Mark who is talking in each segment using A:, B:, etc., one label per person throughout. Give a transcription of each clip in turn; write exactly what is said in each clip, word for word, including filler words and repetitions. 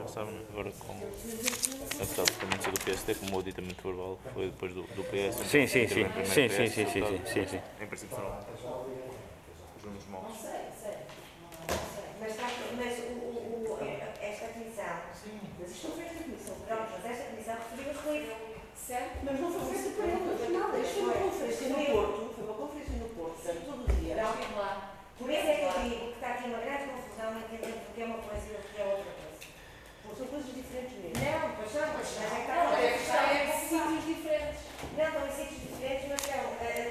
A: já sabem, agora com apesar de também ser do P S D, como o aditamento verbal foi depois do, do P S.
B: Sim, sim, sim.
A: Teve em primeiro
B: Sim,
A: P
B: sim,
A: S,
B: sim, sim,
A: resultado,
B: sim, sim, sim.
A: Em princípio serão os mesmos moldes.
C: Sei, sei. Mas, está, mas o, o, o, esta comissão, mas isto não foi esta comissão, pronto, mas esta comissão recebeu os livros. Certo? Mas não foi feito por ele, não foi nada. Isto foi uma conferência no Porto, foi uma conferência no Porto, portanto, todos os dias. Por isso é que eu digo que está aqui uma grande confusão entre o que é uma coisa e o que é outra coisa. Porque são coisas diferentes mesmo. Não, pois não, mas é que está a questão é em sítios diferentes. Não, estão em sítios diferentes, mas são.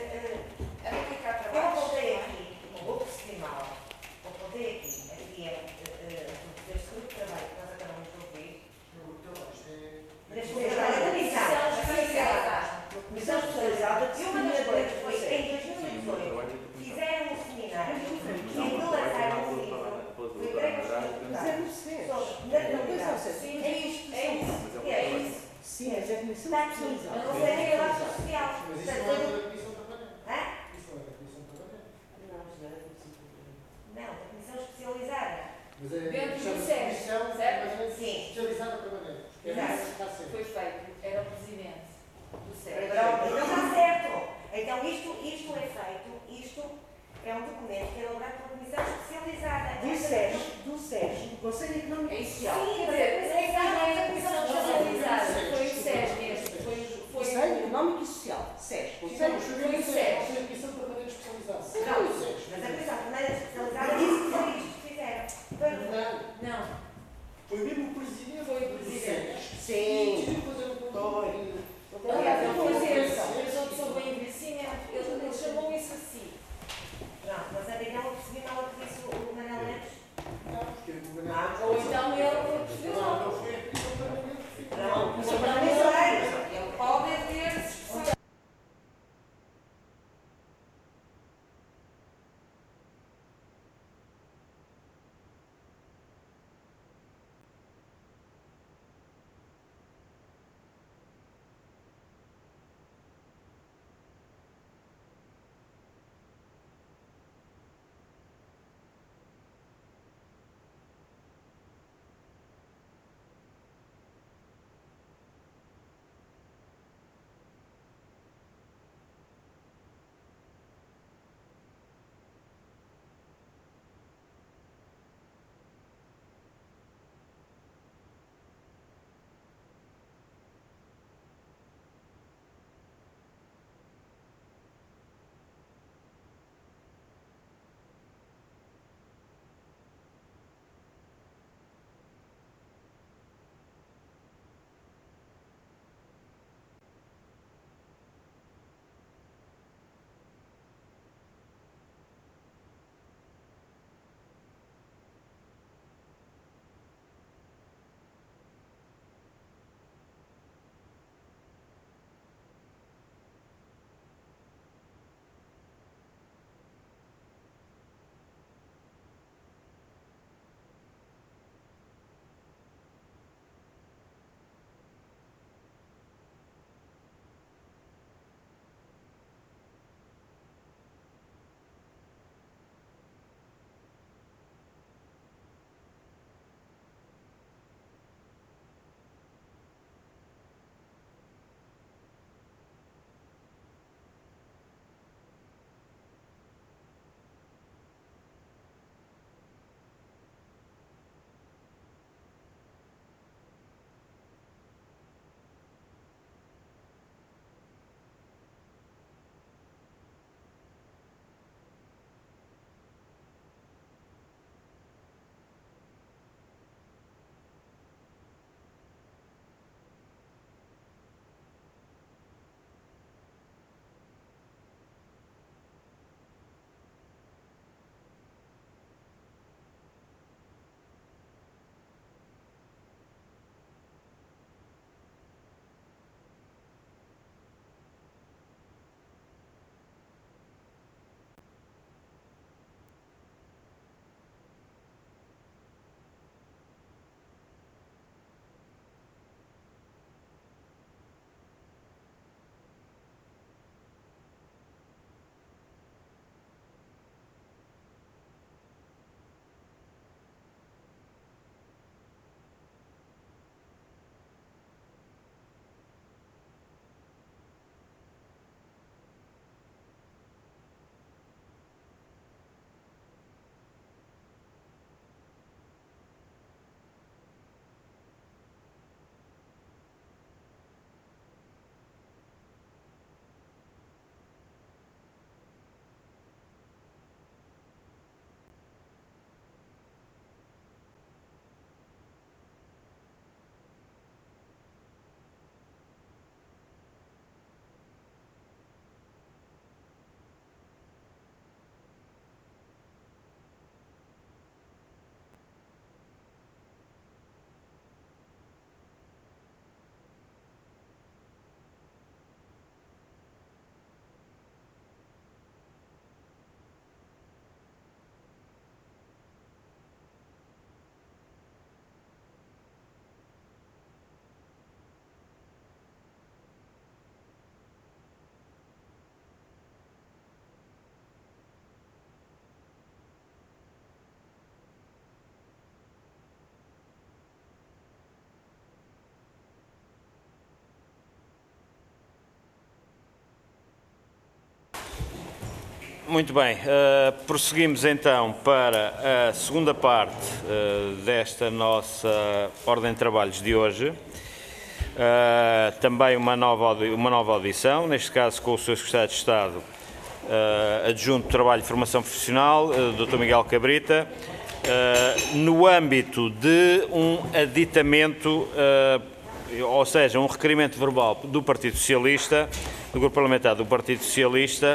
C: Eu apontei aqui, vou perceber mal, apontei aqui, aqui é este grupo de trabalho que nós acabamos de ouvir. Neste momento, a comissão especializada que uma das coisas foi em dois mil e dezoito fizeram um seminário em que lançaram um livro foi grande sobre naturalidade. É isto, é isso, é isso.
D: Sim, mas é a comissão
C: Está aqui,
D: especializada.
C: não sei nem a nossa social.
E: Mas isso não é da comissão permanente.
C: Hã?
E: Isso não é da comissão permanente.
C: Não, isto não é da comissão permanente. Não, da comissão especializada.
E: Mas é
C: Dentro do
E: chama-se
C: SES,
E: comissão
C: certo?
E: permanente
C: Sim.
E: especializada permanente. É
C: Exato.
E: isso que está a ser.
F: Foi feito, era o presidente do SES.
C: Pronto, então está certo. Então isto, isto é feito, isto é um documento que é elaborado pela comissão especializada.
D: Do SES, do SES, do Conselho Económico e Social.
C: Sim,
F: Quer dizer, não é que não é a comissão especializada, foi o SES mesmo. Foi, foi
D: Conselho Económico e Social, SES. Conselho
E: Sim,
F: foi o SES.
E: Foi a comissão permanente especializada.
C: Não, mas a comissão permanente especializada disse que foi isto que fizeram. Foi-
E: Não.
F: Não,
E: Foi mesmo o presidente.
F: Foi o presidente.
D: Sim.
E: Decidiu fazer um controle.
F: aliás, ele fez esse, fez outro sobre o envelhecimento, ele, ele chamou isso assim.
C: Pronto, mas a Daniela percebi mal o que disse o Manuel Neves.
E: Não, porque o governador.
F: Ou então ele foi perceber
E: Não,
F: mal.
E: não foi a comissão permanente.
C: Não,
F: Ou
C: mas
F: então
C: eu também sei.
F: ele pode ter discussão.
B: Muito bem, uh, prosseguimos então para a segunda parte uh, desta nossa ordem de trabalhos de hoje. Uh, também uma nova, uma nova audição, neste caso com o senhor Secretário de Estado, uh, Adjunto de Trabalho e Formação Profissional, uh, doutor Miguel Cabrita, uh, no âmbito de um aditamento, uh, ou seja, um requerimento verbal do Partido Socialista, do Grupo Parlamentar do Partido Socialista,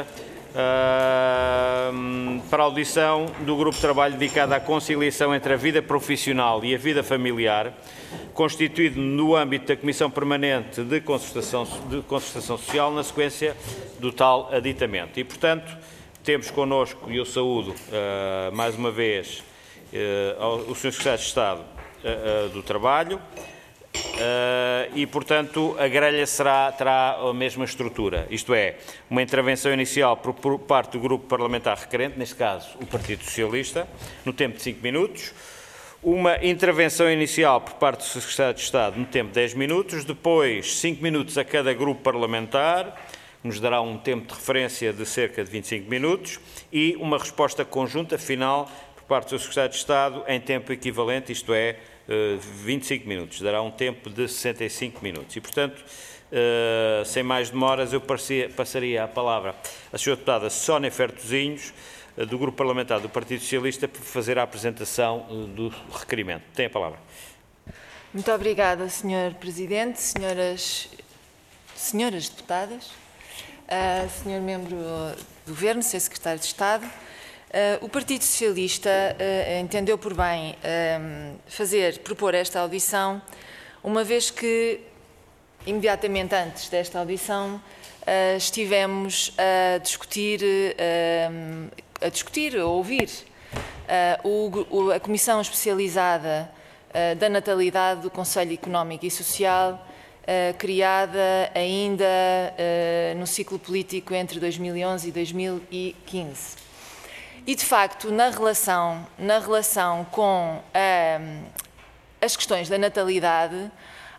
B: Uh, para a audição do Grupo de Trabalho dedicado à conciliação entre a vida profissional e a vida familiar, constituído no âmbito da Comissão Permanente de Concertação, de Concertação Social, na sequência do tal aditamento. E, portanto, temos connosco, e eu saúdo uh, mais uma vez uh, o senhor Secretário de Estado uh, uh, do Trabalho, Uh, e, portanto, a grelha será, terá a mesma estrutura, isto é, uma intervenção inicial por, por parte do Grupo Parlamentar requerente, neste caso o Partido Socialista, no tempo de cinco minutos, uma intervenção inicial por parte do Secretário de Estado no tempo de dez minutos, depois cinco minutos a cada Grupo Parlamentar, nos dará um tempo de referência de cerca de vinte e cinco minutos, e uma resposta conjunta final por parte do Secretário de Estado em tempo equivalente, isto é, vinte e cinco minutos, dará um tempo de sessenta e cinco minutos. E, portanto, sem mais demoras, eu passaria a palavra à senhora deputada Sónia Fertozinhos, do Grupo Parlamentar do Partido Socialista, para fazer a apresentação do requerimento. Tem a palavra.
F: Muito obrigada, senhor Presidente, senhoras, senhoras deputadas, uh, senhor Membro do Governo, senhor Secretário de Estado. Uh, o Partido Socialista uh, entendeu por bem uh, fazer, propor esta audição, uma vez que, imediatamente antes desta audição, uh, estivemos a discutir, uh, a discutir, a ouvir uh, o, o, a Comissão Especializada uh, da Natalidade do Conselho Económico e Social, uh, criada ainda uh, no ciclo político entre dois mil e onze e dois mil e quinze. E, de facto, na relação, na relação com uh, as questões da natalidade,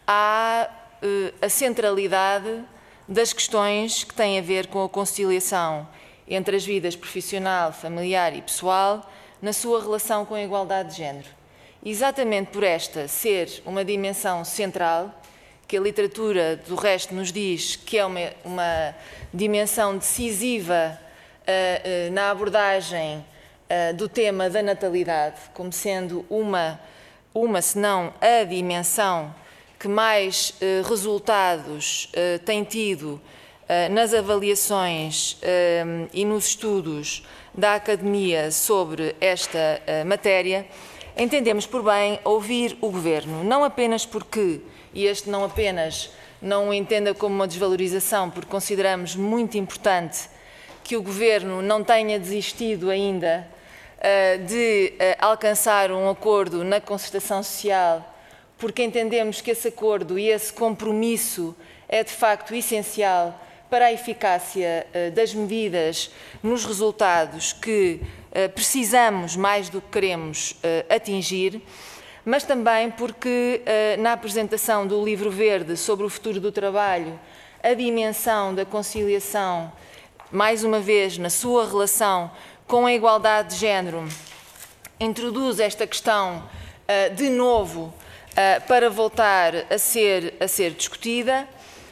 F: há uh, a centralidade das questões que têm a ver com a conciliação entre as vidas profissional, familiar e pessoal, na sua relação com a igualdade de género. Exatamente por esta ser uma dimensão central, que a literatura do resto nos diz que é uma, uma dimensão decisiva Uh, uh, na abordagem uh, do tema da natalidade, como sendo uma, uma, se não a dimensão que mais uh, resultados uh, tem tido uh, nas avaliações uh, e nos estudos da Academia sobre esta uh, matéria, entendemos por bem ouvir o Governo, não apenas porque, e este não apenas não o entenda como uma desvalorização, porque consideramos muito importante que o Governo não tenha desistido ainda uh, de uh, alcançar um acordo na concertação social, porque entendemos que esse acordo e esse compromisso é de facto essencial para a eficácia uh, das medidas nos resultados que uh, precisamos mais do que queremos uh, atingir, mas também porque uh, na apresentação do Livro Verde sobre o futuro do trabalho, a dimensão da conciliação, mais uma vez, na sua relação com a igualdade de género, introduz esta questão uh, de novo uh, para voltar a ser, a ser discutida,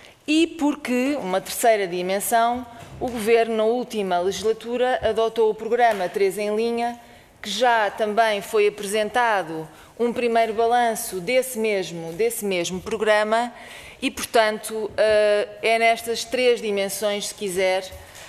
F: e porque, uma terceira dimensão, o Governo, na última legislatura, adotou o programa três em linha, que já também foi apresentado um primeiro balanço desse mesmo, desse mesmo programa, e, portanto, uh, é nestas três dimensões, se quiser,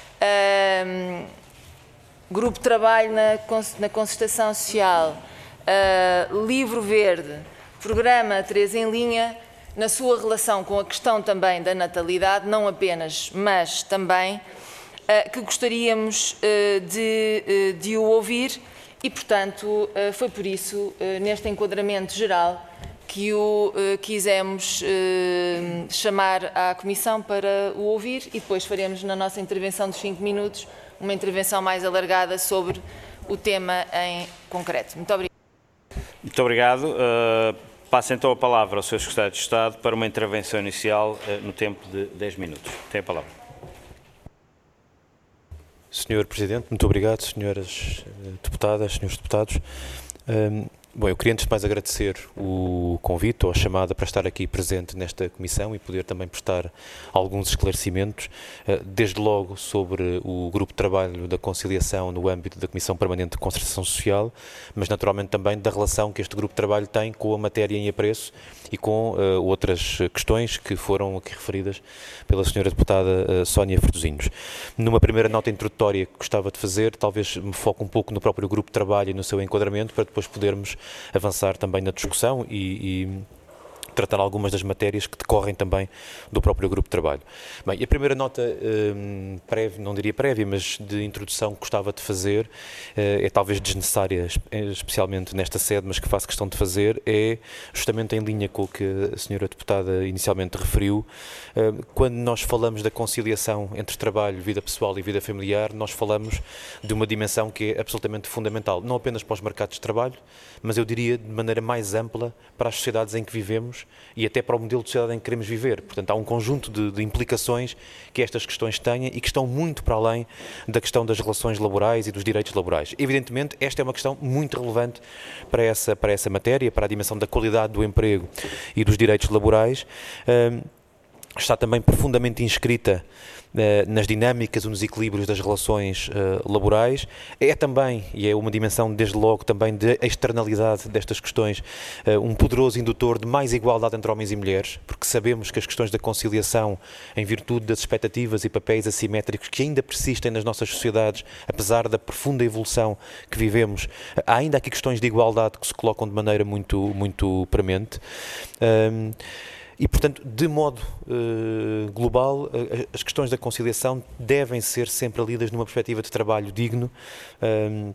F: Uh, grupo de trabalho na, na concertação social, uh, Livro Verde, programa três em linha, na sua relação com a questão também da natalidade, não apenas, mas também, uh, que gostaríamos uh, de, uh, de o ouvir e, portanto, uh, foi por isso, uh, neste enquadramento geral, que o uh, quisemos uh, chamar à Comissão para o ouvir, e depois faremos na nossa intervenção dos cinco minutos uma intervenção mais alargada sobre o tema em concreto. Muito obrigada.
B: Muito obrigado. Uh, passo então a palavra ao senhor Secretário de Estado para uma intervenção inicial uh, no tempo de dez minutos. Tem a palavra.
G: senhor Presidente, muito obrigado, senhoras deputadas, senhores deputados. Um, bom, eu queria antes de mais agradecer o convite ou a chamada para estar aqui presente nesta comissão e poder também prestar alguns esclarecimentos, uh, desde logo sobre o grupo de trabalho da conciliação no âmbito da Comissão Permanente de Concertação Social, mas naturalmente também da relação que este grupo de trabalho tem com a matéria em apreço e com uh, outras questões que foram aqui referidas pela senhora deputada uh, Sónia Ferdozinhos. Numa primeira nota introdutória que gostava de fazer, talvez me foque um pouco no próprio grupo de trabalho e no seu enquadramento, para depois podermos avançar também na discussão e, e tratar algumas das matérias que decorrem também do próprio grupo de trabalho. Bem, a primeira nota um, prévia, não diria prévia, mas de introdução que gostava de fazer, uh, é talvez desnecessária, especialmente nesta sede, mas que faço questão de fazer, é justamente em linha com o que a senhora deputada inicialmente referiu. Uh, quando nós falamos da conciliação entre trabalho, vida pessoal e vida familiar, nós falamos de uma dimensão que é absolutamente fundamental, não apenas para os mercados de trabalho, mas eu diria de maneira mais ampla para as sociedades em que vivemos e até para o modelo de sociedade em que queremos viver. Portanto, há um conjunto de, de implicações que estas questões têm e que estão muito para além da questão das relações laborais e dos direitos laborais. Evidentemente, esta é uma questão muito relevante para essa, para essa matéria, para a dimensão da qualidade do emprego e dos direitos laborais. Um, está também profundamente inscrita nas dinâmicas e nos equilíbrios das relações uh, laborais. É também, e é uma dimensão desde logo também de externalidade destas questões, uh, um poderoso indutor de mais igualdade entre homens e mulheres, porque sabemos que as questões da conciliação, em virtude das expectativas e papéis assimétricos que ainda persistem nas nossas sociedades, apesar da profunda evolução que vivemos, há ainda aqui questões de igualdade que se colocam de maneira muito, muito premente. Um, E, portanto, de modo uh, global, uh, as questões da conciliação devem ser sempre lidas numa perspectiva de trabalho digno, um,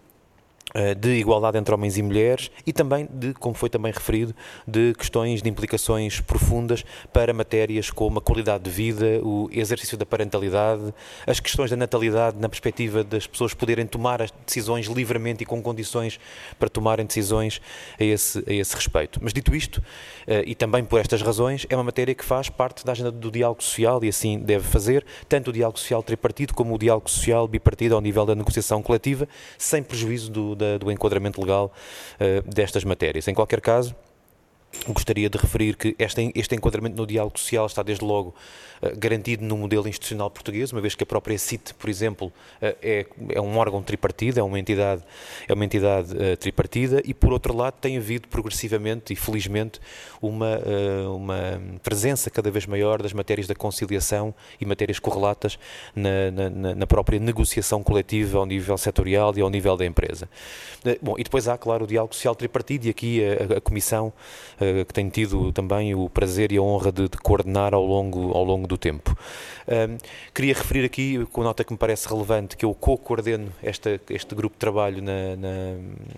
G: de igualdade entre homens e mulheres e também, de, como foi também referido, de questões de implicações profundas para matérias como a qualidade de vida, o exercício da parentalidade, as questões da natalidade na perspectiva das pessoas poderem tomar as decisões livremente e com condições para tomarem decisões a esse, a esse respeito. Mas dito isto, e também por estas razões, é uma matéria que faz parte da agenda do diálogo social e assim deve fazer, tanto o diálogo social tripartido como o diálogo social bipartido ao nível da negociação coletiva, sem prejuízo do Da, do enquadramento legal uh, destas matérias. Em qualquer caso, gostaria de referir que este, este enquadramento no diálogo social está desde logo uh, garantido no modelo institucional português, uma vez que a própria C I T, por exemplo, uh, é, é um órgão tripartido, é uma entidade, é uma entidade uh, tripartida e, por outro lado, tem havido progressivamente e felizmente uma, uh, uma presença cada vez maior das matérias da conciliação e matérias correlatas na, na, na própria negociação coletiva ao nível setorial e ao nível da empresa. Uh, bom, e depois há, claro, o diálogo social tripartido e aqui a, a Comissão que tenho tido também o prazer e a honra de, de coordenar ao longo, ao longo do tempo. Um, queria referir aqui, com nota que me parece relevante, que eu co-coordeno esta, este grupo de trabalho na, na,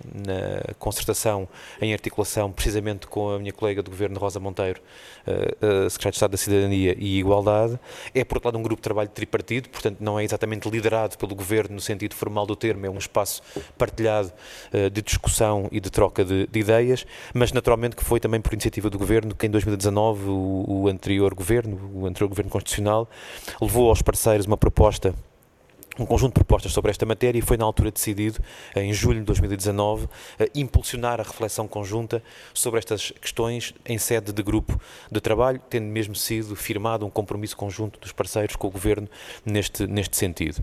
G: na concertação em articulação precisamente com a minha colega do Governo, Rosa Monteiro, uh, uh, Secretária de Estado da Cidadania e Igualdade. É, por outro lado, um grupo de trabalho tripartido, portanto não é exatamente liderado pelo Governo no sentido formal do termo, é um espaço partilhado uh, de discussão e de troca de, de ideias, mas naturalmente que foi também por iniciativa do Governo que em dois mil e dezanove o, o anterior Governo, o anterior Governo Constitucional, levou aos parceiros uma proposta, um conjunto de propostas sobre esta matéria e foi na altura decidido, em julho de dois mil e dezanove, impulsionar a reflexão conjunta sobre estas questões em sede de grupo de trabalho, tendo mesmo sido firmado um compromisso conjunto dos parceiros com o Governo neste, neste sentido.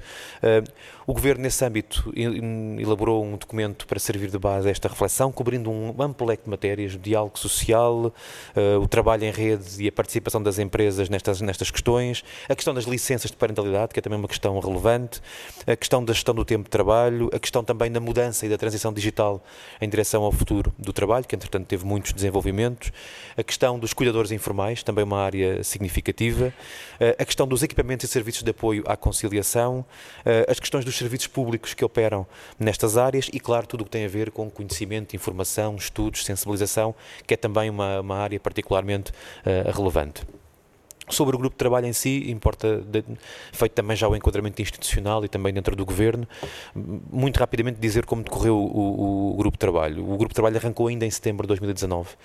G: O Governo, nesse âmbito, elaborou um documento para servir de base a esta reflexão, cobrindo um amplo leque de matérias, o diálogo social, o trabalho em rede e a participação das empresas nestas, nestas questões, a questão das licenças de parentalidade, que é também uma questão relevante, a questão da gestão do tempo de trabalho, a questão também da mudança e da transição digital em direção ao futuro do trabalho, que entretanto teve muitos desenvolvimentos, a questão dos cuidadores informais, também uma área significativa, a questão dos equipamentos e serviços de apoio à conciliação, as questões dos serviços públicos que operam nestas áreas e, claro, tudo o que tem a ver com conhecimento, informação, estudos, sensibilização, que é também uma, uma área particularmente uh, relevante. Sobre o grupo de trabalho em si, importa, de, feito também já o enquadramento institucional e também dentro do Governo, muito rapidamente dizer como decorreu o, o, o grupo de trabalho. O grupo de trabalho arrancou ainda em setembro de dois mil e dezanove.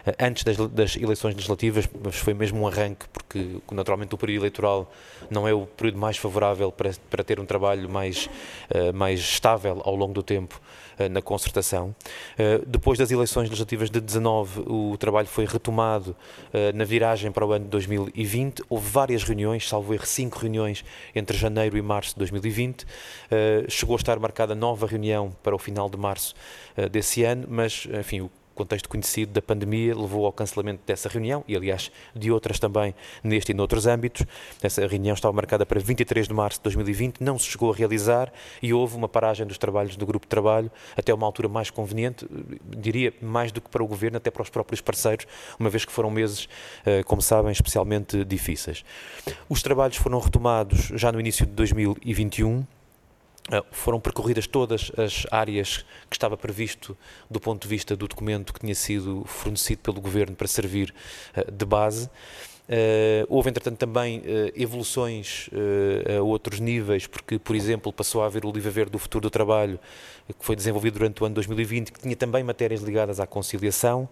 G: antes das, das eleições legislativas, mas foi mesmo um arranque, porque naturalmente o período eleitoral não é o período mais favorável para, para ter um trabalho mais, uh, mais estável ao longo do tempo uh, na concertação. Uh, depois das eleições legislativas de dezanove, o trabalho foi retomado uh, na viragem para o ano de dois mil e vinte. Houve várias reuniões, salvo erro, cinco reuniões entre janeiro e março de dois mil e vinte. Uh, chegou a estar marcada nova reunião para o final de março uh, desse ano, mas, enfim, o contexto conhecido da pandemia levou ao cancelamento dessa reunião e, aliás, de outras também neste e noutros âmbitos. Essa reunião estava marcada para vinte e três de março de dois mil e vinte, não se chegou a realizar e houve uma paragem dos trabalhos do grupo de trabalho até uma altura mais conveniente, diria mais do que para o Governo, até para os próprios parceiros, uma vez que foram meses, como sabem, especialmente difíceis. Os trabalhos foram retomados já no início de dois mil e vinte e um. Foram percorridas todas as áreas que estava previsto do ponto de vista do documento que tinha sido fornecido pelo Governo para servir de base. Houve, entretanto, também evoluções a outros níveis, porque, por exemplo, passou a haver o Livro Verde do Futuro do Trabalho, que foi desenvolvido durante o ano dois mil e vinte, que tinha também matérias ligadas à conciliação.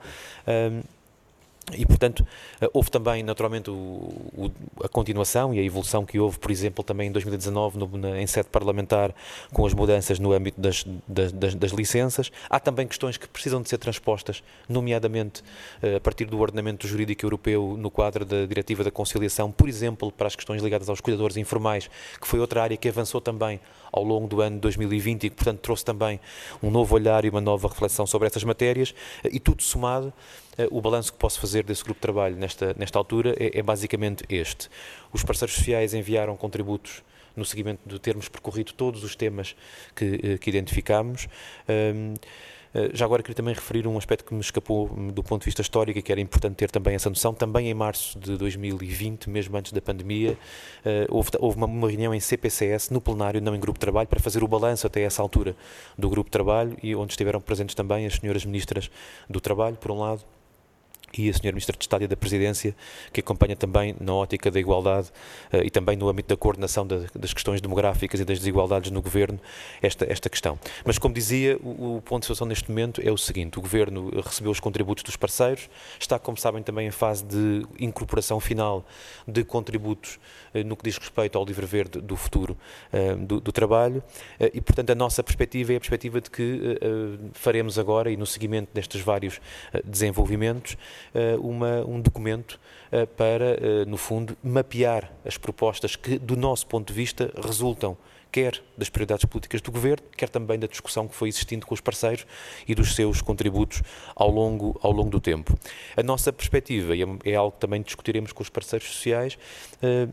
G: E, portanto, houve também, naturalmente, o, o, a continuação e a evolução que houve, por exemplo, também em dois mil e dezanove, no, na, em sede parlamentar, com as mudanças no âmbito das, das, das, das licenças. Há também questões que precisam de ser transpostas, nomeadamente a partir do ordenamento jurídico europeu no quadro da Diretiva da Conciliação, por exemplo, para as questões ligadas aos cuidadores informais, que foi outra área que avançou também ao longo do ano dois mil e vinte e que, portanto, trouxe também um novo olhar e uma nova reflexão sobre essas matérias, e tudo somado. O balanço que posso fazer desse grupo de trabalho nesta, nesta altura é, é basicamente este. Os parceiros sociais enviaram contributos no seguimento de termos percorrido todos os temas que, que identificámos. Um, já agora queria também referir um aspecto que me escapou do ponto de vista histórico e que era importante ter também essa noção. Também em março de dois mil e vinte, mesmo antes da pandemia, houve, houve uma, uma reunião em C P C S, no plenário, não em grupo de trabalho, para fazer o balanço até essa altura do grupo de trabalho, e onde estiveram presentes também as senhoras ministras do Trabalho, por um lado, e a senhora Ministra de Estado e da Presidência, que acompanha também na ótica da igualdade uh, e também no âmbito da coordenação da, das questões demográficas e das desigualdades no Governo, esta, esta questão. Mas, como dizia, o, o ponto de situação neste momento é o seguinte: o Governo recebeu os contributos dos parceiros, está, como sabem, também em fase de incorporação final de contributos uh, no que diz respeito ao Livro Verde do Futuro uh, do, do Trabalho, uh, e, portanto, a nossa perspectiva é a perspectiva de que uh, faremos agora, e no seguimento destes vários uh, desenvolvimentos, Uma, um documento uh, para, uh, no fundo, mapear as propostas que, do nosso ponto de vista, resultam quer das prioridades políticas do Governo, quer também da discussão que foi existindo com os parceiros e dos seus contributos ao longo, ao longo do tempo. A nossa perspectiva, e é, é algo que também discutiremos com os parceiros sociais, uh,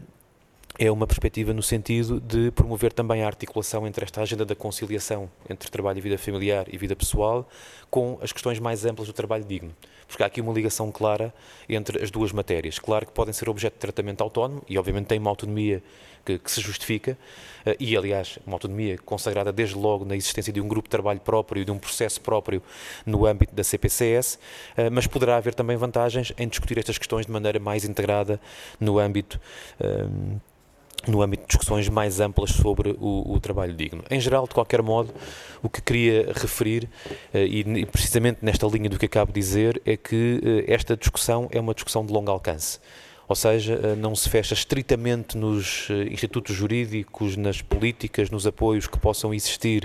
G: é uma perspectiva no sentido de promover também a articulação entre esta agenda da conciliação entre trabalho e vida familiar e vida pessoal com as questões mais amplas do trabalho digno. Porque há aqui uma ligação clara entre as duas matérias. Claro que podem ser objeto de tratamento autónomo e, obviamente, têm uma autonomia que, que se justifica e, aliás, uma autonomia consagrada desde logo na existência de um grupo de trabalho próprio e de um processo próprio no âmbito da C P C S, mas poderá haver também vantagens em discutir estas questões de maneira mais integrada no âmbito um, no âmbito de discussões mais amplas sobre o, o trabalho digno. Em geral, de qualquer modo, o que queria referir, e, e precisamente nesta linha do que acabo de dizer, é que esta discussão é uma discussão de longo alcance. Ou seja, não se fecha estritamente nos institutos jurídicos, nas políticas, nos apoios que possam existir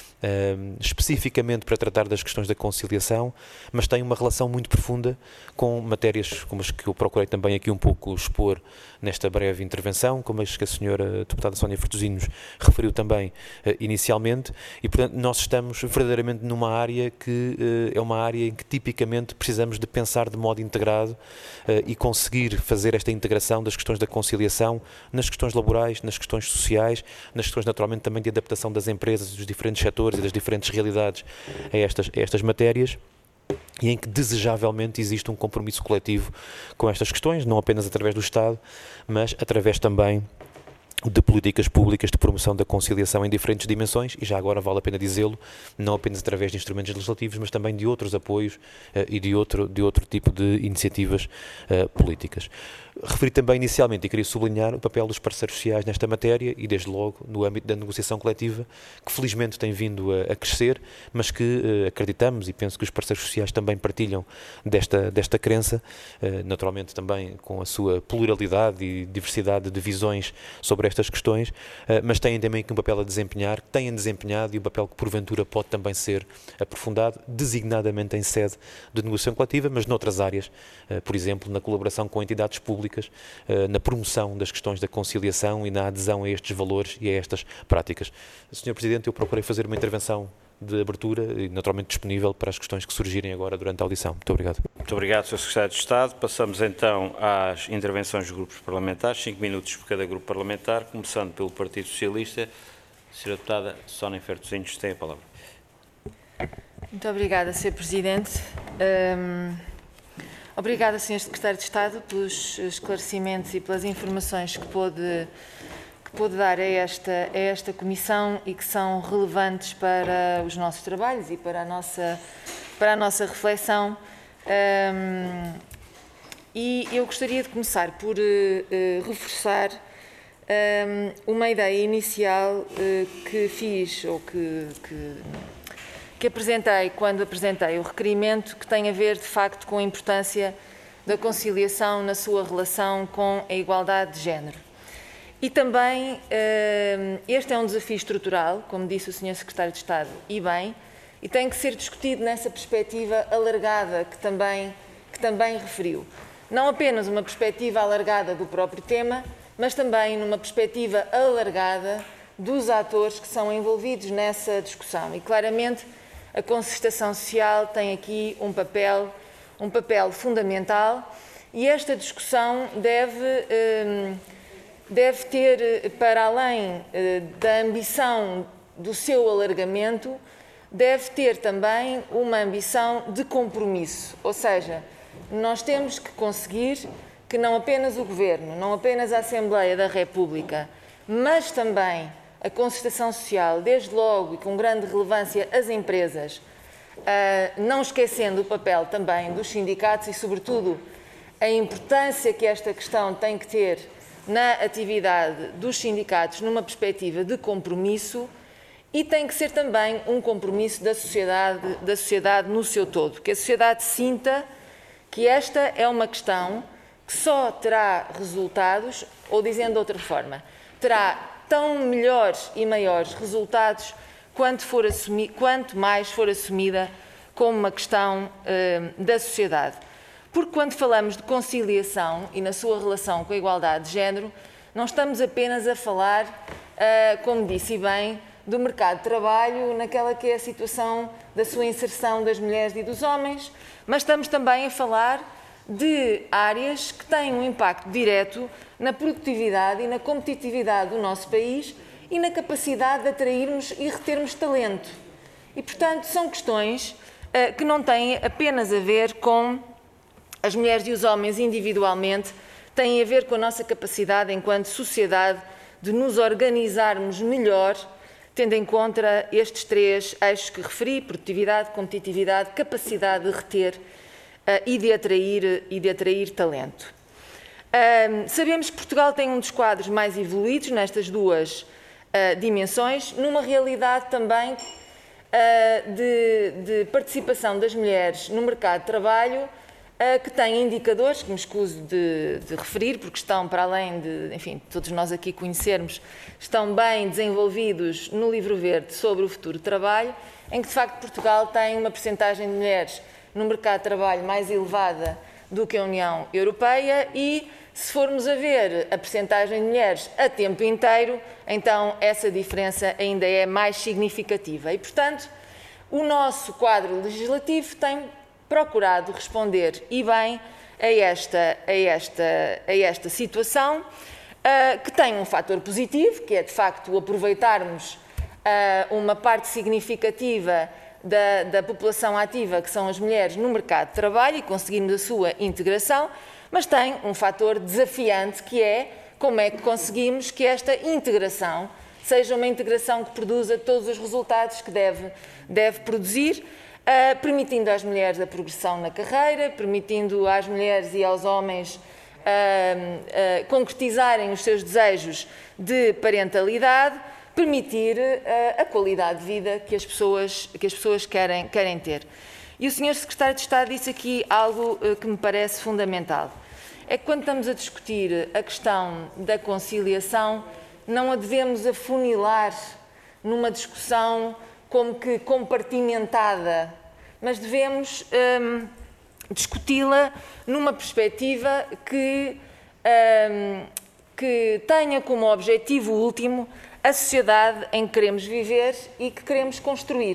G: Uh, especificamente para tratar das questões da conciliação, mas tem uma relação muito profunda com matérias como as que eu procurei também aqui um pouco expor nesta breve intervenção, como as que a senhora deputada Sónia Fertuzinhos referiu também uh, inicialmente, e portanto nós estamos verdadeiramente numa área que uh, é uma área em que tipicamente precisamos de pensar de modo integrado uh, e conseguir fazer esta integração das questões da conciliação nas questões laborais, nas questões sociais, nas questões naturalmente também de adaptação das empresas e dos diferentes setores e das diferentes realidades a estas, a estas matérias, e em que desejavelmente existe um compromisso coletivo com estas questões, não apenas através do Estado, mas através também de políticas públicas de promoção da conciliação em diferentes dimensões, e já agora vale a pena dizê-lo, não apenas através de instrumentos legislativos, mas também de outros apoios uh, e de outro, de outro tipo de iniciativas uh, políticas. Referi também inicialmente, e queria sublinhar, o papel dos parceiros sociais nesta matéria e, desde logo, no âmbito da negociação coletiva, que felizmente tem vindo a, a crescer, mas que eh, acreditamos, e penso que os parceiros sociais também partilham desta, desta crença, eh, naturalmente também com a sua pluralidade e diversidade de visões sobre estas questões, eh, mas têm também aqui um papel a desempenhar, que têm desempenhado e um papel que porventura pode também ser aprofundado, designadamente em sede de negociação coletiva, mas noutras áreas, eh, por exemplo, na colaboração com entidades públicas, na promoção das questões da conciliação e na adesão a estes valores e a estas práticas. senhor Presidente, eu procurei fazer uma intervenção de abertura e naturalmente disponível para as questões que surgirem agora durante a audição. Muito obrigado.
B: Muito obrigado, senhor Secretário de Estado. Passamos então às intervenções dos grupos parlamentares, cinco minutos por cada grupo parlamentar, começando pelo Partido Socialista. senhora Deputada Sónia Fertosinhos tem a palavra.
F: Muito obrigada, senhor Presidente. Um... Obrigada, senhor Secretário de Estado, pelos esclarecimentos e pelas informações que pôde, que pôde dar a esta, a esta Comissão e que são relevantes para os nossos trabalhos e para a nossa, para a nossa reflexão. Um, e eu gostaria de começar por uh, uh, reforçar um, uma ideia inicial uh, que fiz, ou que... que que apresentei quando apresentei o requerimento, que tem a ver, de facto, com a importância da conciliação na sua relação com a igualdade de género. E também, este é um desafio estrutural, como disse o senhor Secretário de Estado, e bem, e tem que ser discutido nessa perspectiva alargada que também, que também referiu. Não apenas uma perspectiva alargada do próprio tema, mas também numa perspectiva alargada dos atores que são envolvidos nessa discussão. E, claramente, a concertação social tem aqui um papel, um papel fundamental e esta discussão deve, deve ter, para além da ambição do seu alargamento, deve ter também uma ambição de compromisso. Ou seja, nós temos que conseguir que não apenas o Governo, não apenas a Assembleia da República, mas também a concertação social, desde logo e com grande relevância as empresas, não esquecendo o papel também dos sindicatos e, sobretudo, a importância que esta questão tem que ter na atividade dos sindicatos numa perspectiva de compromisso e tem que ser também um compromisso da sociedade, da sociedade no seu todo, que a sociedade sinta que esta é uma questão que só terá resultados, ou dizendo de outra forma, terá tão melhores e maiores resultados quanto, for assumi, quanto mais for assumida como uma questão uh, da sociedade. Porque quando falamos de conciliação e na sua relação com a igualdade de género, não estamos apenas a falar, uh, como disse bem, do mercado de trabalho, naquela que é a situação da sua inserção das mulheres e dos homens, mas estamos também a falar de áreas que têm um impacto direto na produtividade e na competitividade do nosso país e na capacidade de atrairmos e retermos talento. E, portanto, são questões uh, que não têm apenas a ver com as mulheres e os homens individualmente, têm a ver com a nossa capacidade enquanto sociedade de nos organizarmos melhor, tendo em conta estes três eixos que referi: produtividade, competitividade, capacidade de reter Uh, e, de atrair, e de atrair talento. Uh, sabemos que Portugal tem um dos quadros mais evoluídos nestas duas uh, dimensões, numa realidade também uh, de, de participação das mulheres no mercado de trabalho, uh, que tem indicadores, que me escuso de, de referir, porque estão, para além de, enfim, todos nós aqui conhecermos, estão bem desenvolvidos no Livro Verde sobre o futuro do trabalho, em que, de facto, Portugal tem uma percentagem de mulheres no mercado de trabalho mais elevada do que a União Europeia e, se formos a ver a percentagem de mulheres a tempo inteiro, então essa diferença ainda é mais significativa. E, portanto, o nosso quadro legislativo tem procurado responder, e bem, a esta, a esta, a esta situação, uh, que tem um fator positivo, que é, de facto, aproveitarmos uh, uma parte significativa Da, da população ativa, que são as mulheres, no mercado de trabalho e conseguirmos a sua integração, mas tem um fator desafiante, que é como é que conseguimos que esta integração seja uma integração que produza todos os resultados que deve, deve produzir, uh, permitindo às mulheres a progressão na carreira, permitindo às mulheres e aos homens uh, uh, concretizarem os seus desejos de parentalidade, permitir uh, a qualidade de vida que as pessoas, que as pessoas querem, querem ter. E o senhor Secretário de Estado disse aqui algo uh, que me parece fundamental. É que quando estamos a discutir a questão da conciliação, não a devemos afunilar numa discussão como que compartimentada, mas devemos um, discuti-la numa perspectiva que, um, que tenha como objetivo último a sociedade em que queremos viver e que queremos construir.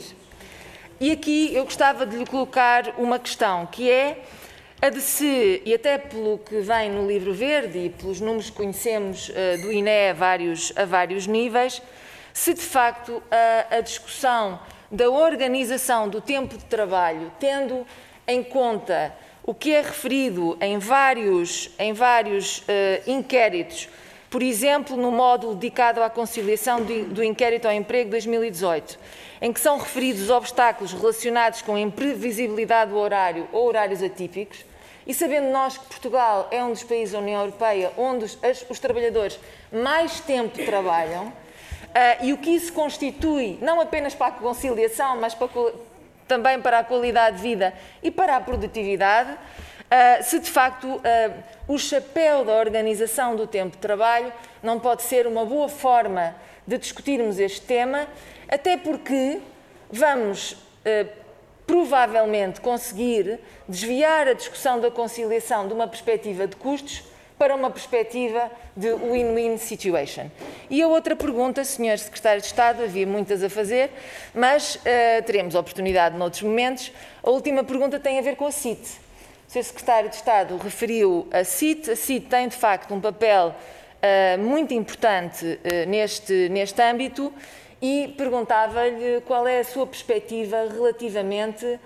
F: E aqui eu gostava de lhe colocar uma questão, que é a de se, e até pelo que vem no Livro Verde e pelos números que conhecemos uh, do I N E a vários, a vários níveis, se de facto a, a discussão da organização do tempo de trabalho, tendo em conta o que é referido em vários, em vários uh, inquéritos, por exemplo, no módulo dedicado à conciliação do, do Inquérito ao Emprego dois mil e dezoito, em que são referidos os obstáculos relacionados com a imprevisibilidade do horário ou horários atípicos, e sabendo nós que Portugal é um dos países da União Europeia onde os, as, os trabalhadores mais tempo trabalham, uh, e o que isso constitui, não apenas para a conciliação, mas para, também para a qualidade de vida e para a produtividade, uh, se de facto uh, o chapéu da organização do tempo de trabalho não pode ser uma boa forma de discutirmos este tema, até porque vamos uh, provavelmente conseguir desviar a discussão da conciliação de uma perspectiva de custos para uma perspectiva de win-win situation. E a outra pergunta, senhor Secretário de Estado, havia muitas a fazer, mas uh, teremos oportunidade noutros momentos. A última pergunta tem a ver com a C I T. O senhor Secretário de Estado referiu a C I T. A C I T tem, de facto, um papel uh, muito importante uh, neste, neste âmbito, e perguntava-lhe qual é a sua perspectiva relativamente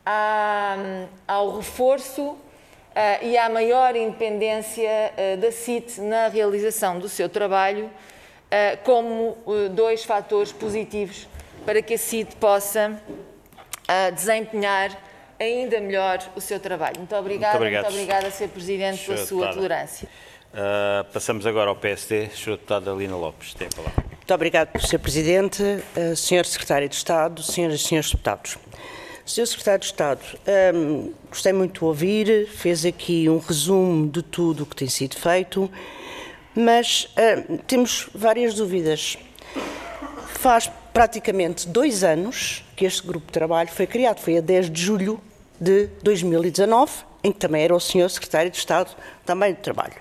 F: à, ao reforço uh, e à maior independência uh, da C I T na realização do seu trabalho, uh, como uh, dois fatores positivos para que a C I T possa uh, desempenhar ainda melhor o seu trabalho. Muito obrigada, muito, muito obrigada, senhor Presidente, pela sua deputada. tolerância.
B: Uh, passamos agora ao P S D. senhora Deputada Lina Lopes, tem a palavra.
D: Muito obrigado, senhor Presidente, uh, senhor Secretário de Estado, senhoras e senhores deputados. senhor Secretário de Estado, um, gostei muito de ouvir, fez aqui um resumo de tudo o que tem sido feito, mas uh, temos várias dúvidas. Faz praticamente dois anos que este grupo de trabalho foi criado, foi a dez de julho de dois mil e dezanove, em que também era o senhor Secretário de Estado também do Trabalho.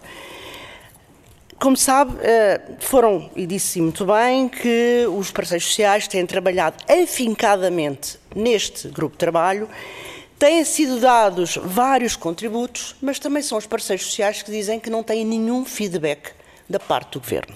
D: Como sabe, foram, e disse muito bem, que os parceiros sociais têm trabalhado afincadamente neste grupo de trabalho, têm sido dados vários contributos, mas também são os parceiros sociais que dizem que não têm nenhum feedback da parte do Governo.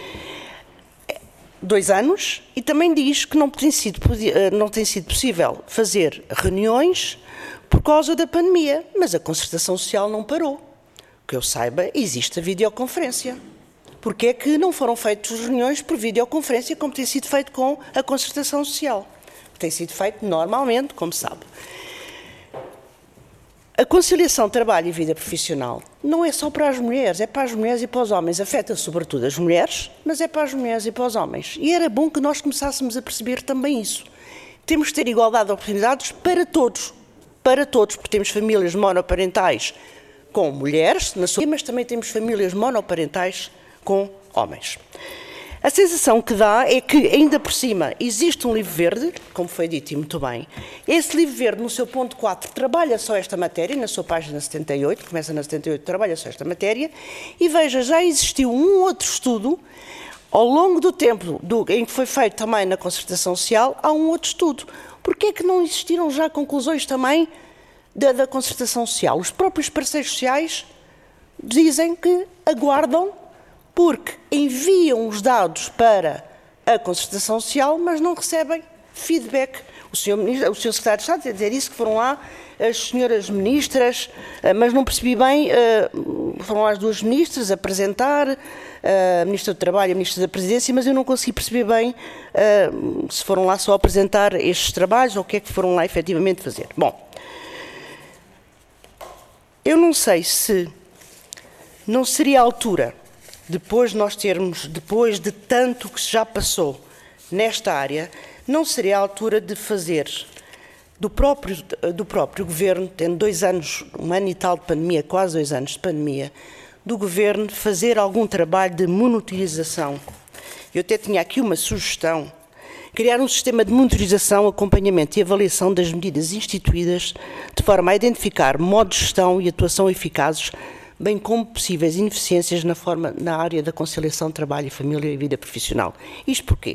D: Dois anos, e também diz que não tem sido, não tem sido possível fazer reuniões por causa da pandemia, mas a concertação social não parou. Que eu saiba, existe a videoconferência. Porque é que não foram feitas reuniões por videoconferência, como tem sido feito com a concertação social? Tem sido feito normalmente, como sabe. A conciliação de trabalho e vida profissional não é só para as mulheres, é para as mulheres e para os homens. Afeta sobretudo as mulheres, mas é para as mulheres e para os homens. E era bom que nós começássemos a perceber também isso. Temos que ter igualdade de oportunidades para todos. Para todos, porque temos famílias monoparentais com mulheres, na sua, mas também temos famílias monoparentais com homens. A sensação que dá é que, ainda por cima, existe um livro verde, como foi dito e muito bem. Esse livro verde, no seu ponto quatro, trabalha só esta matéria, na sua página setenta e oito, começa na setenta e oito, trabalha só esta matéria, e veja, já existiu um outro estudo, ao longo do tempo do, em que foi feito também na concertação social, há um outro estudo. Porquê é que não existiram já conclusões também da, da concertação social? Os próprios parceiros sociais dizem que aguardam, porque enviam os dados para a concertação social, mas não recebem feedback. O senhor, o senhor Secretário de Estado a dizer isso, que foram lá as senhoras ministras, mas não percebi bem, foram lá as duas ministras apresentar, a Ministra do Trabalho e a Ministra da Presidência, mas eu não consegui perceber bem se foram lá só apresentar estes trabalhos ou o que é que foram lá efetivamente fazer. Bom, eu não sei se não seria a altura, depois de nós termos, depois de tanto que se já passou nesta área, não seria a altura de fazer do próprio, do próprio Governo, tendo dois anos, um ano e tal de pandemia, quase dois anos de pandemia, do Governo fazer algum trabalho de monitorização. Eu até tinha aqui uma sugestão, criar um sistema de monitorização, acompanhamento e avaliação das medidas instituídas, de forma a identificar modos de gestão e atuação eficazes, bem como possíveis ineficiências na, forma, na área da conciliação de trabalho, família e vida profissional. Isto porquê?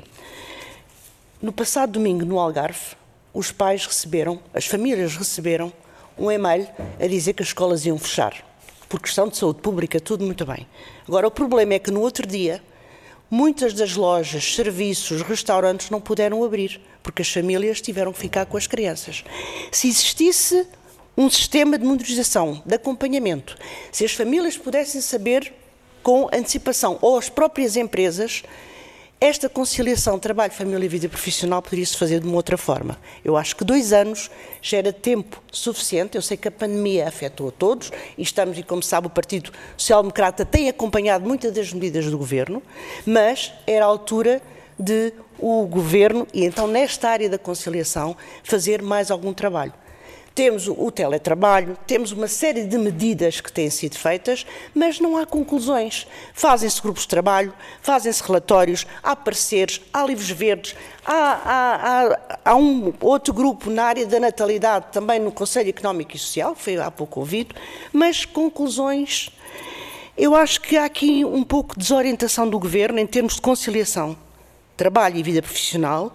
D: No passado domingo, no Algarve, os pais receberam, as famílias receberam, um e-mail a dizer que as escolas iam fechar, por questão de saúde pública, tudo muito bem. Agora, o problema é que no outro dia, muitas das lojas, serviços, restaurantes não puderam abrir, porque as famílias tiveram que ficar com as crianças. Se existisse um sistema de monitorização, de acompanhamento, se as famílias pudessem saber com antecipação, ou as próprias empresas, esta conciliação trabalho, família e vida profissional poderia-se fazer de uma outra forma. Eu acho que dois anos já era tempo suficiente. Eu sei que a pandemia afetou a todos e estamos, e como sabe, o Partido Social Democrata tem acompanhado muitas das medidas do Governo, mas era a altura de o Governo, e então nesta área da conciliação, fazer mais algum trabalho. Temos o teletrabalho, temos uma série de medidas que têm sido feitas, mas não há conclusões. Fazem-se grupos de trabalho, fazem-se relatórios, há pareceres, há livros verdes, há, há, há, há um outro grupo na área da natalidade, também no Conselho Económico e Social, que foi há pouco ouvido, mas conclusões. Eu acho que há aqui um pouco de desorientação do Governo em termos de conciliação, trabalho e vida profissional,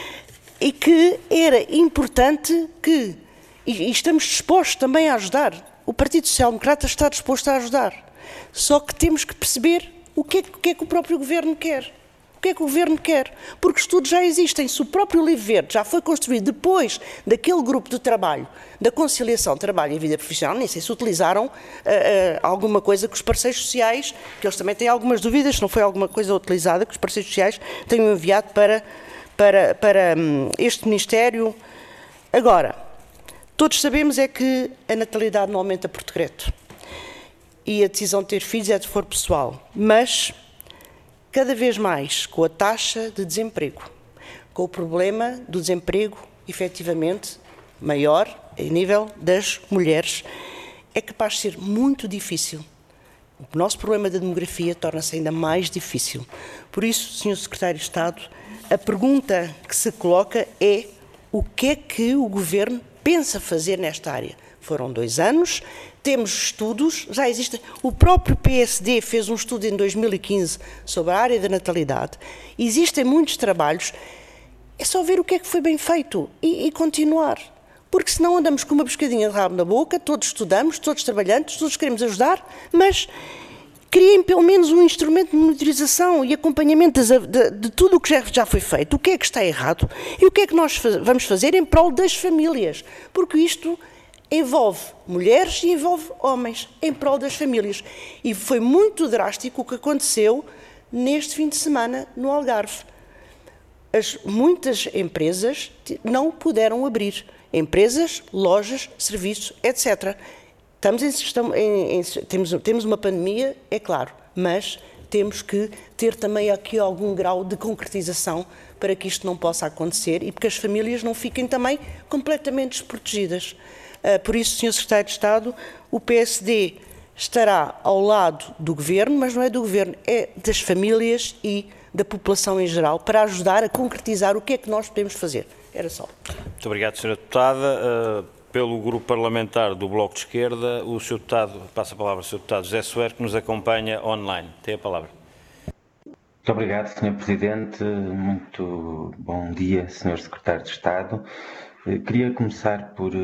D: e que era importante que E estamos dispostos também a ajudar. O Partido Social Democrata está disposto a ajudar. Só que temos que perceber o que, é, o que é que o próprio Governo quer. O que é que o Governo quer? Porque estudos já existem. Se o próprio Livro Verde já foi construído depois daquele grupo de trabalho, da conciliação, trabalho e vida profissional, nem sei se utilizaram uh, uh, alguma coisa que os parceiros sociais, que eles também têm algumas dúvidas, se não foi alguma coisa utilizada, que os parceiros sociais tenham enviado para, para, para um, este Ministério. Agora, todos sabemos é que a natalidade não aumenta por decreto e a decisão de ter filhos é de foro pessoal, mas cada vez mais com a taxa de desemprego, com o problema do desemprego efetivamente maior em nível das mulheres, é capaz de ser muito difícil. O nosso problema da demografia torna-se ainda mais difícil. Por isso, senhor Secretário de Estado, a pergunta que se coloca é o que é que o Governo pensa fazer nesta área. Foram dois anos, temos estudos, já existem. O próprio P S D fez um estudo em dois mil e quinze sobre a área da natalidade. Existem muitos trabalhos. É só ver o que é que foi bem feito e, e continuar. Porque senão andamos com uma pescadinha de rabo na boca, todos estudamos, todos trabalhamos, todos queremos ajudar, mas criem pelo menos um instrumento de monitorização e acompanhamento de, de, de tudo o que já, já foi feito, o que é que está errado e o que é que nós faz, vamos fazer em prol das famílias, porque isto envolve mulheres e envolve homens, em prol das famílias. E foi muito drástico o que aconteceu neste fim de semana no Algarve. As, muitas empresas não puderam abrir, empresas, lojas, serviços, etcétera. Estamos em, estamos em, em, temos, temos uma pandemia, é claro, mas temos que ter também aqui algum grau de concretização para que isto não possa acontecer e porque as famílias não fiquem também completamente desprotegidas. Uh, por isso, senhor Secretário de Estado, o P S D estará ao lado do Governo, mas não é do Governo, é das famílias e da população em geral, para ajudar a concretizar o que é que nós podemos fazer. Era só.
B: Muito obrigado, senhora Deputada. Uh... Pelo Grupo Parlamentar do Bloco de Esquerda, o senhor Deputado, passa a palavra ao senhor Deputado José Soeiro, que nos acompanha online. Tem a palavra.
H: Muito obrigado, senhor Presidente. Muito bom dia, senhor Secretário de Estado. Queria começar por,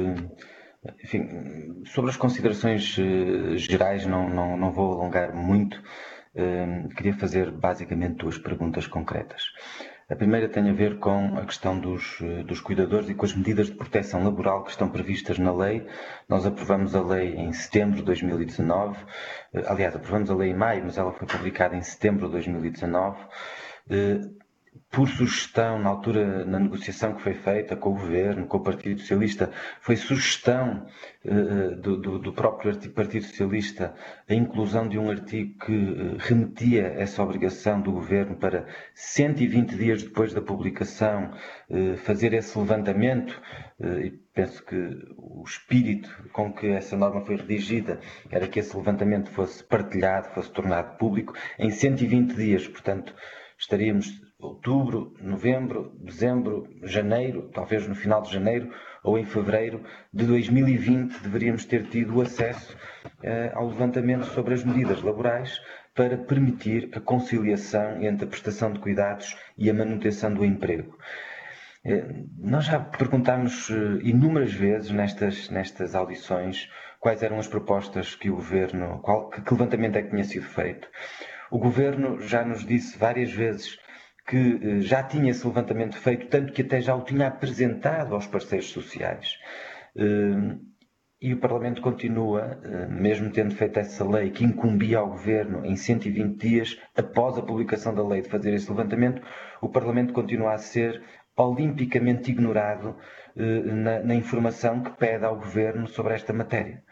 H: enfim, sobre as considerações gerais, não, não, não vou alongar muito. Queria fazer basicamente duas perguntas concretas. A primeira tem a ver com a questão dos, dos cuidadores e com as medidas de proteção laboral que estão previstas na lei. Nós aprovamos a lei em setembro de dois mil e dezanove, aliás, aprovamos a lei em maio, mas ela foi publicada em setembro de dois mil e dezanove. por sugestão, na altura, na negociação que foi feita com o Governo, com o Partido Socialista, foi sugestão uh, do, do, do próprio Partido Socialista a inclusão de um artigo que uh, remetia essa obrigação do Governo para cento e vinte dias depois da publicação uh, fazer esse levantamento, uh, e penso que o espírito com que essa norma foi redigida era que esse levantamento fosse partilhado, fosse tornado público em cento e vinte dias, portanto, estaríamos outubro, novembro, dezembro, janeiro, talvez no final de janeiro ou em fevereiro de dois mil e vinte deveríamos ter tido acesso uh, ao levantamento sobre as medidas laborais para permitir a conciliação entre a prestação de cuidados e a manutenção do emprego. Uh, nós já perguntámos uh, inúmeras vezes nestas, nestas audições quais eram as propostas que o Governo, qual, que levantamento é que tinha sido feito. O Governo já nos disse várias vezes que já tinha esse levantamento feito, tanto que até já o tinha apresentado aos parceiros sociais. E o Parlamento continua, mesmo tendo feito essa lei que incumbia ao Governo em cento e vinte dias, após a publicação da lei de fazer esse levantamento, o Parlamento continua a ser olimpicamente ignorado na, na informação que pede ao Governo sobre esta matéria.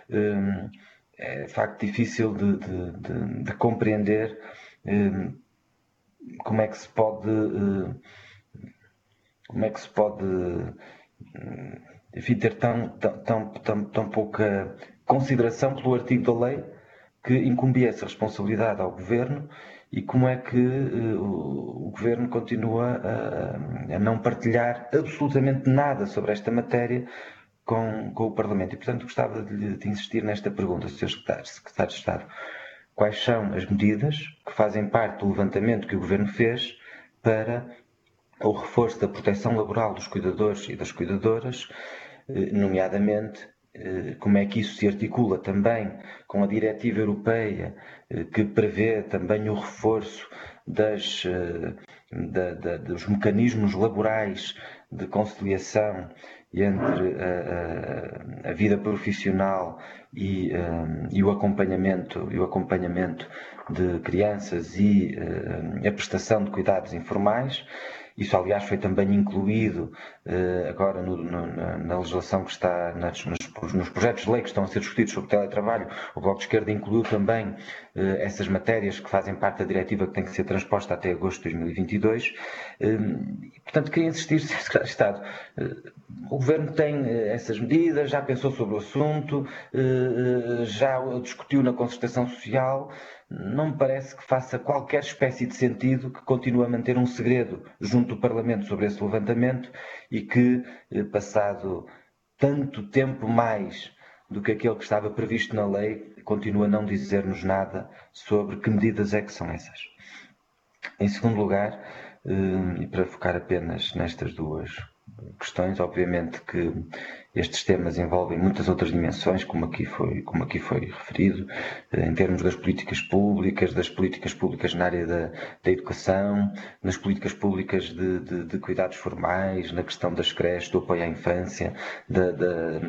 H: É de facto difícil de, de, de, de compreender como é que se pode como é que se pode enfim, ter tão, tão, tão, tão pouca consideração pelo artigo da lei que incumbia essa responsabilidade ao Governo e como é que o, o Governo continua a, a não partilhar absolutamente nada sobre esta matéria com, com o Parlamento. E, portanto, gostava de, de insistir nesta pergunta, senhor Secretário, Secretário de Estado. Quais são as medidas que fazem parte do levantamento que o Governo fez para o reforço da proteção laboral dos cuidadores e das cuidadoras, nomeadamente como é que isso se articula também com a Diretiva Europeia que prevê também o reforço das, da, da, dos mecanismos laborais de conciliação entre a, a, a vida profissional e, um, e o acompanhamento e o acompanhamento de crianças e uh, a prestação de cuidados informais. Isso, aliás, foi também incluído uh, agora no, no, na, na legislação que está nas, nos, nos projetos de lei que estão a ser discutidos sobre teletrabalho. O Bloco de Esquerda incluiu também uh, essas matérias que fazem parte da diretiva que tem que ser transposta até agosto de dois mil e vinte e dois. Uh, e, portanto, queria insistir, senhor Secretário de Estado, uh, o Governo tem uh, essas medidas, já pensou sobre o assunto, uh, já discutiu na concertação social. Não me parece que faça qualquer espécie de sentido que continue a manter um segredo junto do Parlamento sobre esse levantamento e que, passado tanto tempo mais do que aquele que estava previsto na lei, continua a não dizer-nos nada sobre que medidas é que são essas. Em segundo lugar, e para focar apenas nestas duas questões, obviamente que estes temas envolvem muitas outras dimensões, como aqui foi, como aqui foi referido, em termos das políticas públicas, das políticas públicas na área da, da educação, nas políticas públicas de, de, de cuidados formais, na questão das creches, do apoio à infância, da, da,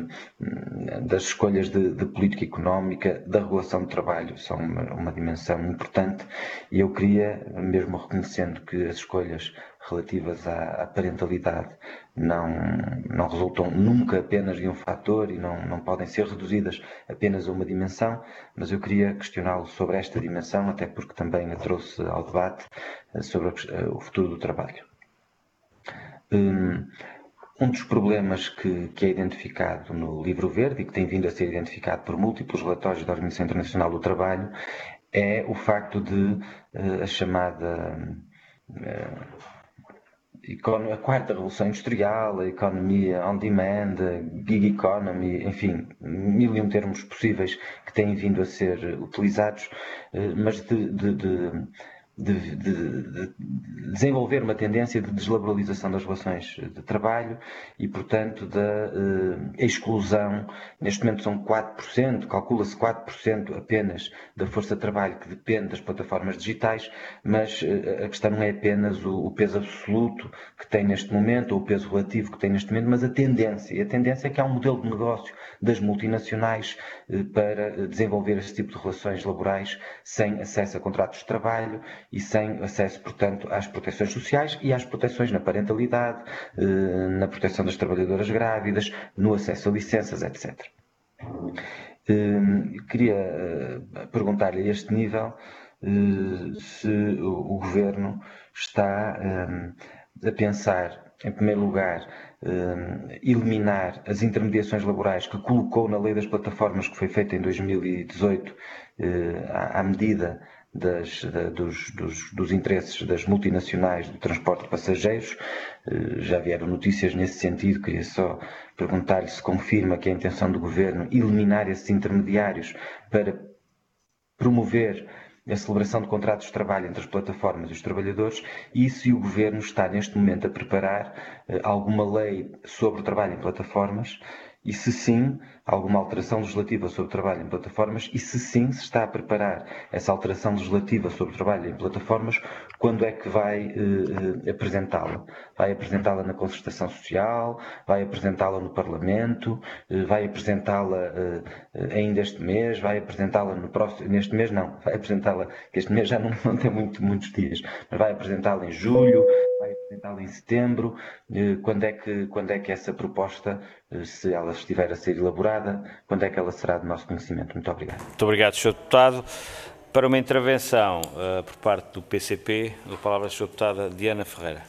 H: das escolhas de, de política económica, da regulação do trabalho, são uma, uma dimensão importante e eu queria, mesmo reconhecendo que as escolhas relativas à, à parentalidade não, não resultam nunca apenas de um fator e não, não podem ser reduzidas apenas a uma dimensão, mas eu queria questioná-lo sobre esta dimensão, até porque também a trouxe ao debate sobre a, o futuro do trabalho. Um, um dos problemas que, que é identificado no Livro Verde e que tem vindo a ser identificado por múltiplos relatórios da Organização Internacional do Trabalho é o facto de uh, a chamada uh, a quarta revolução industrial, a economia on demand, a gig economy, enfim, mil e um termos possíveis que têm vindo a ser utilizados, mas de, de, de, de, de desenvolver uma tendência de deslaboralização das relações de trabalho e, portanto, da uh, exclusão. Neste momento são quatro por cento, calcula-se quatro por cento apenas da força de trabalho que depende das plataformas digitais, mas uh, a questão não é apenas o, o peso absoluto que tem neste momento, ou o peso relativo que tem neste momento, mas a tendência. E a tendência é que há um modelo de negócio das multinacionais uh, para desenvolver esse tipo de relações laborais sem acesso a contratos de trabalho e sem acesso, portanto, às proteções sociais e às proteções na parentalidade, na proteção das trabalhadoras grávidas, no acesso a licenças, etcétera. Queria perguntar-lhe a este nível se o Governo está a pensar, em primeiro lugar, eliminar as intermediações laborais que colocou na Lei das Plataformas, que foi feita em dois mil e dezoito, à medida das, da, dos, dos, dos interesses das multinacionais do transporte de passageiros. Já vieram notícias nesse sentido. Queria só perguntar-lhe se confirma que é a intenção do Governo eliminar esses intermediários para promover a celebração de contratos de trabalho entre as plataformas e os trabalhadores, e se o Governo está neste momento a preparar eh, alguma lei sobre o trabalho em plataformas, e se sim, alguma alteração legislativa sobre o trabalho em plataformas, e se sim, se está a preparar essa alteração legislativa sobre o trabalho em plataformas, quando é que vai eh, eh, apresentá-la? Vai apresentá-la na concertação social? Vai apresentá-la no Parlamento? Eh, vai apresentá-la eh, ainda este mês? Vai apresentá-la no próximo, neste mês não, vai apresentá-la, que este mês já não, não tem muito, muitos dias, mas vai apresentá-la em julho, vai apresentá-la em setembro? Eh, quando é que, quando é que essa proposta, eh, se ela estiver a ser elaborada, quando é que ela será do nosso conhecimento? Muito obrigado.
B: Muito obrigado, senhor Deputado. Para uma intervenção uh, por parte do P C P, a palavra da senhora Deputada Diana Ferreira.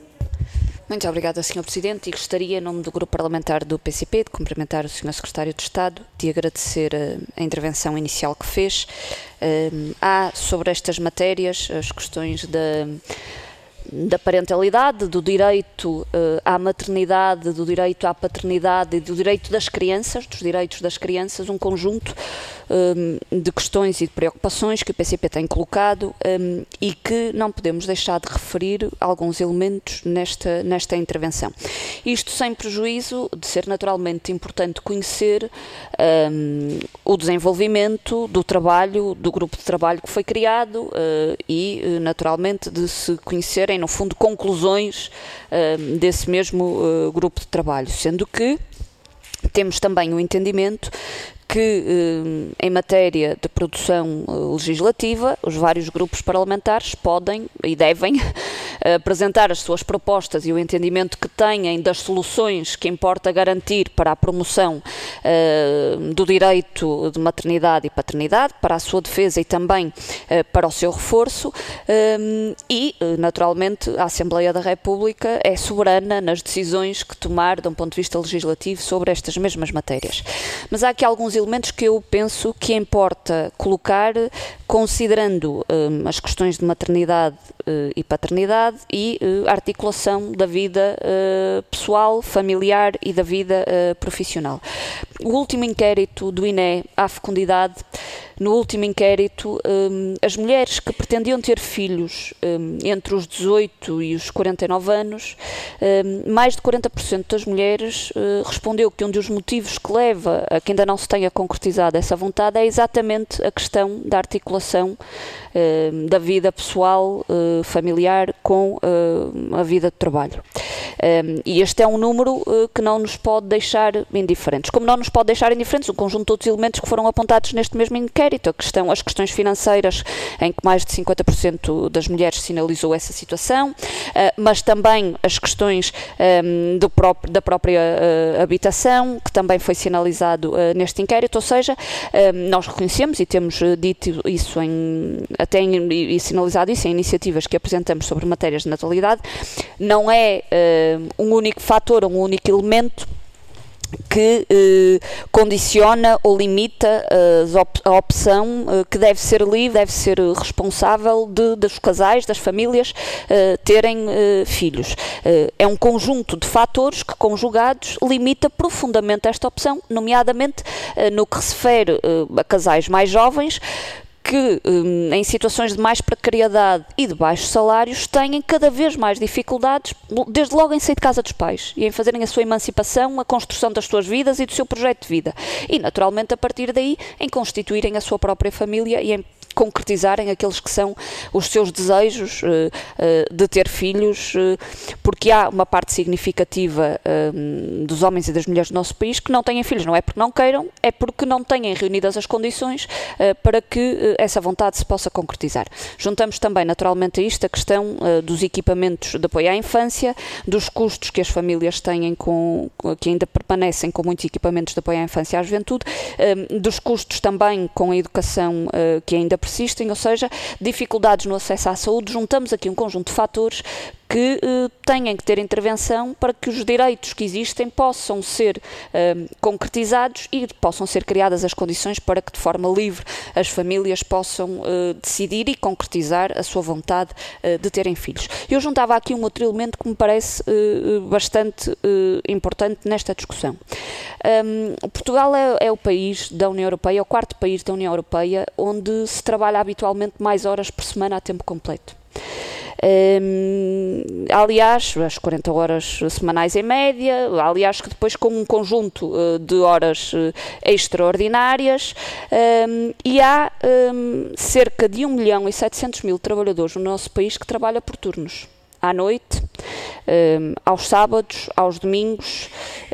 I: Muito obrigada, senhor Presidente, e gostaria, em nome do Grupo Parlamentar do P C P, de cumprimentar o senhor Secretário de Estado, de agradecer uh, a intervenção inicial que fez. Uh, há sobre estas matérias as questões da... da parentalidade, do direito uh, à maternidade, do direito à paternidade e do direito das crianças, dos direitos das crianças, um conjunto um, de questões e de preocupações que o P C P tem colocado um, e que não podemos deixar de referir alguns elementos nesta, nesta intervenção. Isto sem prejuízo de ser naturalmente importante conhecer um, o desenvolvimento do trabalho, do grupo de trabalho que foi criado uh, e uh, naturalmente de se conhecerem, no fundo, conclusões uh, desse mesmo uh, grupo de trabalho, sendo que temos também o entendimento que, em matéria de produção legislativa, os vários grupos parlamentares podem e devem apresentar as suas propostas e o entendimento que têm das soluções que importa garantir para a promoção uh, do direito de maternidade e paternidade, para a sua defesa e também uh, para o seu reforço, um, e, naturalmente, a Assembleia da República é soberana nas decisões que tomar de um ponto de vista legislativo sobre estas mesmas matérias. Mas há aqui alguns elementos que eu penso que importa colocar, considerando um, as questões de maternidade uh, e paternidade e uh, a articulação da vida uh, pessoal, familiar e da vida uh, profissional. O último inquérito do I N E à fecundidade, no último inquérito, um, as mulheres que pretendiam ter filhos um, entre os dezoito e os quarenta e nove anos, um, mais de quarenta por cento das mulheres uh, respondeu que um dos motivos que leva a que ainda não se tenha concretizado essa vontade é exatamente a questão da articulação uh, da vida pessoal, uh, familiar com uh, a vida de trabalho. Um, e este é um número uh, que não nos pode deixar indiferentes. Como não nos pode deixar indiferentes um conjunto de outros elementos que foram apontados neste mesmo inquérito, a questão, as questões financeiras, em que mais de cinquenta por cento das mulheres sinalizou essa situação, uh, mas também as questões um, do próprio, da própria uh, habitação, que também foi sinalizado uh, neste inquérito, ou seja, uh, nós reconhecemos e temos uh, dito isso em, até em, e sinalizado isso em iniciativas que apresentamos sobre matérias de natalidade, não é uh, um único fator, um único elemento que eh, condiciona ou limita uh, op a opção uh, que deve ser livre, deve ser responsável de, dos casais, das famílias uh, terem uh, filhos. Uh, é um conjunto de fatores que, conjugados, limita profundamente esta opção, nomeadamente uh, no que se refere uh, a casais mais jovens, que um, em situações de mais precariedade e de baixos salários têm cada vez mais dificuldades, desde logo em sair de casa dos pais e em fazerem a sua emancipação, a construção das suas vidas e do seu projeto de vida. E, naturalmente, a partir daí, em constituírem a sua própria família e em concretizarem aqueles que são os seus desejos uh, uh, de ter filhos, uh, porque há uma parte significativa uh, dos homens e das mulheres do nosso país que não têm filhos, não é porque não queiram, é porque não têm reunidas as condições uh, para que uh, essa vontade se possa concretizar. Juntamos também naturalmente a isto a questão uh, dos equipamentos de apoio à infância, dos custos que as famílias têm com, que ainda permanecem com muitos equipamentos de apoio à infância e à juventude, uh, dos custos também com a educação uh, que ainda persistem, ou seja, dificuldades no acesso à saúde. Juntamos aqui um conjunto de fatores que eh, tenham que ter intervenção para que os direitos que existem possam ser eh, concretizados e possam ser criadas as condições para que de forma livre as famílias possam eh, decidir e concretizar a sua vontade eh, de terem filhos. Eu juntava aqui um outro elemento que me parece eh, bastante eh, importante nesta discussão. Um, Portugal é, é o país da União Europeia, é o quarto país da União Europeia onde se trabalha habitualmente mais horas por semana a tempo completo. Um, aliás, as quarenta horas semanais em média, aliás que depois com um conjunto uh, de horas uh, extraordinárias, um, e há um, cerca de um milhão e setecentos mil trabalhadores no nosso país que trabalham por turnos, à noite, um, aos sábados, aos domingos,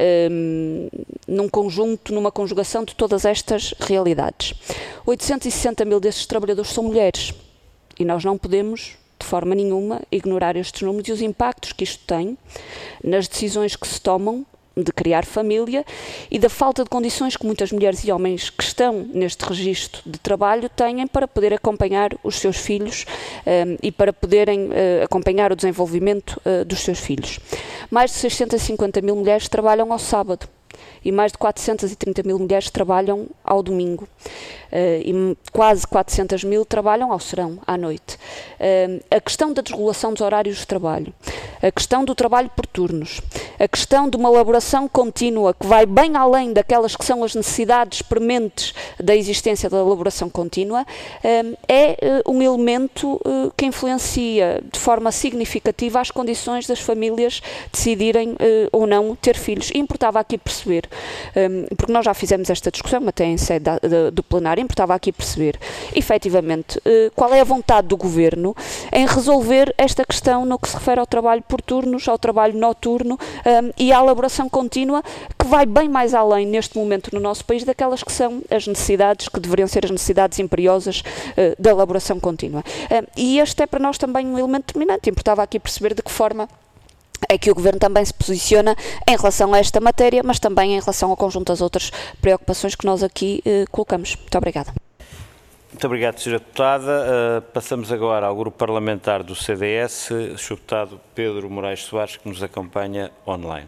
I: um, num conjunto, numa conjugação de todas estas realidades. oitocentos e sessenta mil desses trabalhadores são mulheres e nós não podemos de forma nenhuma ignorar estes números e os impactos que isto tem nas decisões que se tomam de criar família e da falta de condições que muitas mulheres e homens que estão neste registro de trabalho têm para poder acompanhar os seus filhos um, e para poderem uh, acompanhar o desenvolvimento uh, dos seus filhos. Mais de seiscentos e cinquenta mil mulheres trabalham ao sábado e mais de quatrocentas e trinta mil mulheres trabalham ao domingo. Uh, e quase quatrocentas mil trabalham ao serão, à noite. Uh, a questão da desregulação dos horários de trabalho, a questão do trabalho por turnos, a questão de uma elaboração contínua que vai bem além daquelas que são as necessidades prementes da existência da elaboração contínua, uh, é uh, um elemento uh, que influencia de forma significativa as condições das famílias decidirem uh, ou não ter filhos. E importava aqui perceber, um, porque nós já fizemos esta discussão até em sede da, da, do plenário, importava aqui perceber, efetivamente, qual é a vontade do Governo em resolver esta questão no que se refere ao trabalho por turnos, ao trabalho noturno um, e à elaboração contínua, que vai bem mais além, neste momento, no nosso país, daquelas que são as necessidades, que deveriam ser as necessidades imperiosas uh, da elaboração contínua. Uh, e este é para nós também um elemento determinante. Importava aqui perceber de que forma é que o Governo também se posiciona em relação a esta matéria, mas também em relação ao conjunto das outras preocupações que nós aqui eh, colocamos. Muito obrigada.
B: Muito obrigado, senhora Deputada. Uh, passamos agora ao Grupo Parlamentar do C D S, senhor Deputado Pedro Moraes Soares, que nos acompanha online.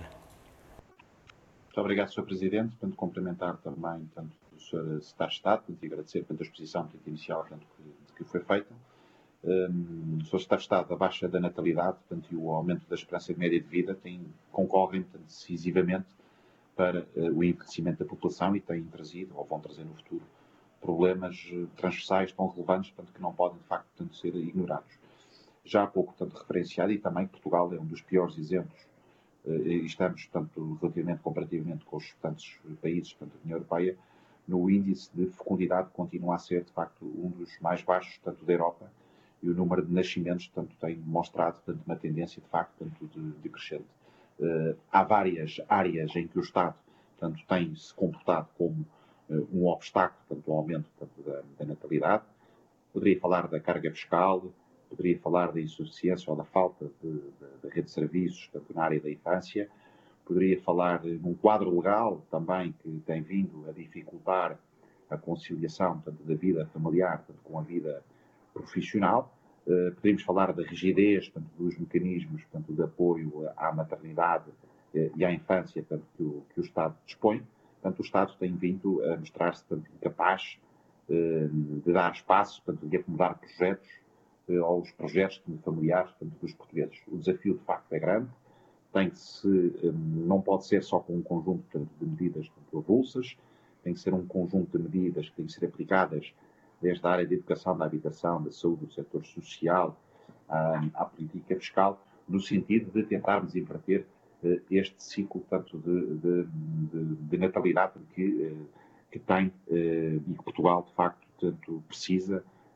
J: Muito obrigado, senhor Presidente. Portanto, complementar também tanto o senhor Secretário de Estado, portanto, e agradecer portanto, a exposição portanto, inicial portanto, que, que foi feita. Um, o senhor Secretário de Estado, a baixa da natalidade portanto, e o aumento da esperança média de vida têm, concorrem portanto, decisivamente para uh, o envelhecimento da população e têm trazido, ou vão trazer no futuro, problemas uh, transversais tão relevantes portanto, que não podem, de facto, portanto, ser ignorados. Já há pouco, portanto, referenciado, e também Portugal é um dos piores exemplos, uh, e estamos, portanto, relativamente, comparativamente com os restantes países portanto, da União Europeia, no índice de fecundidade continua a ser, de facto, um dos mais baixos, portanto, da Europa, e o número de nascimentos, portanto, tem mostrado portanto, uma tendência, de facto, portanto, de, de crescente. Uh, há várias áreas em que o Estado, portanto, tem se comportado como uh, um obstáculo, portanto, ao aumento portanto, da, da natalidade. Poderia falar da carga fiscal, poderia falar da insuficiência ou da falta de, de, de rede de serviços, portanto, na área da infância. Poderia falar num quadro legal também que tem vindo a dificultar a conciliação, portanto, da vida familiar portanto, com a vida profissional. Uh, poderíamos falar da rigidez portanto, dos mecanismos portanto, de apoio à maternidade uh, e à infância portanto, que, o, que o Estado dispõe. Portanto, o Estado tem vindo a mostrar-se incapaz uh, de dar espaço, portanto, de acomodar projetos uh, aos projetos familiares portanto, dos portugueses. O desafio, de facto, é grande. Tem que se, um, não pode ser só com um conjunto portanto, de medidas portanto, avulsas, tem que ser um conjunto de medidas que têm que ser aplicadas desde a área da educação, da habitação, da saúde, do setor social, à, à política fiscal, no sentido de tentarmos inverter uh, este ciclo tanto de, de, de, de natalidade que, uh, que tem uh, e que Portugal, de facto, tanto precisa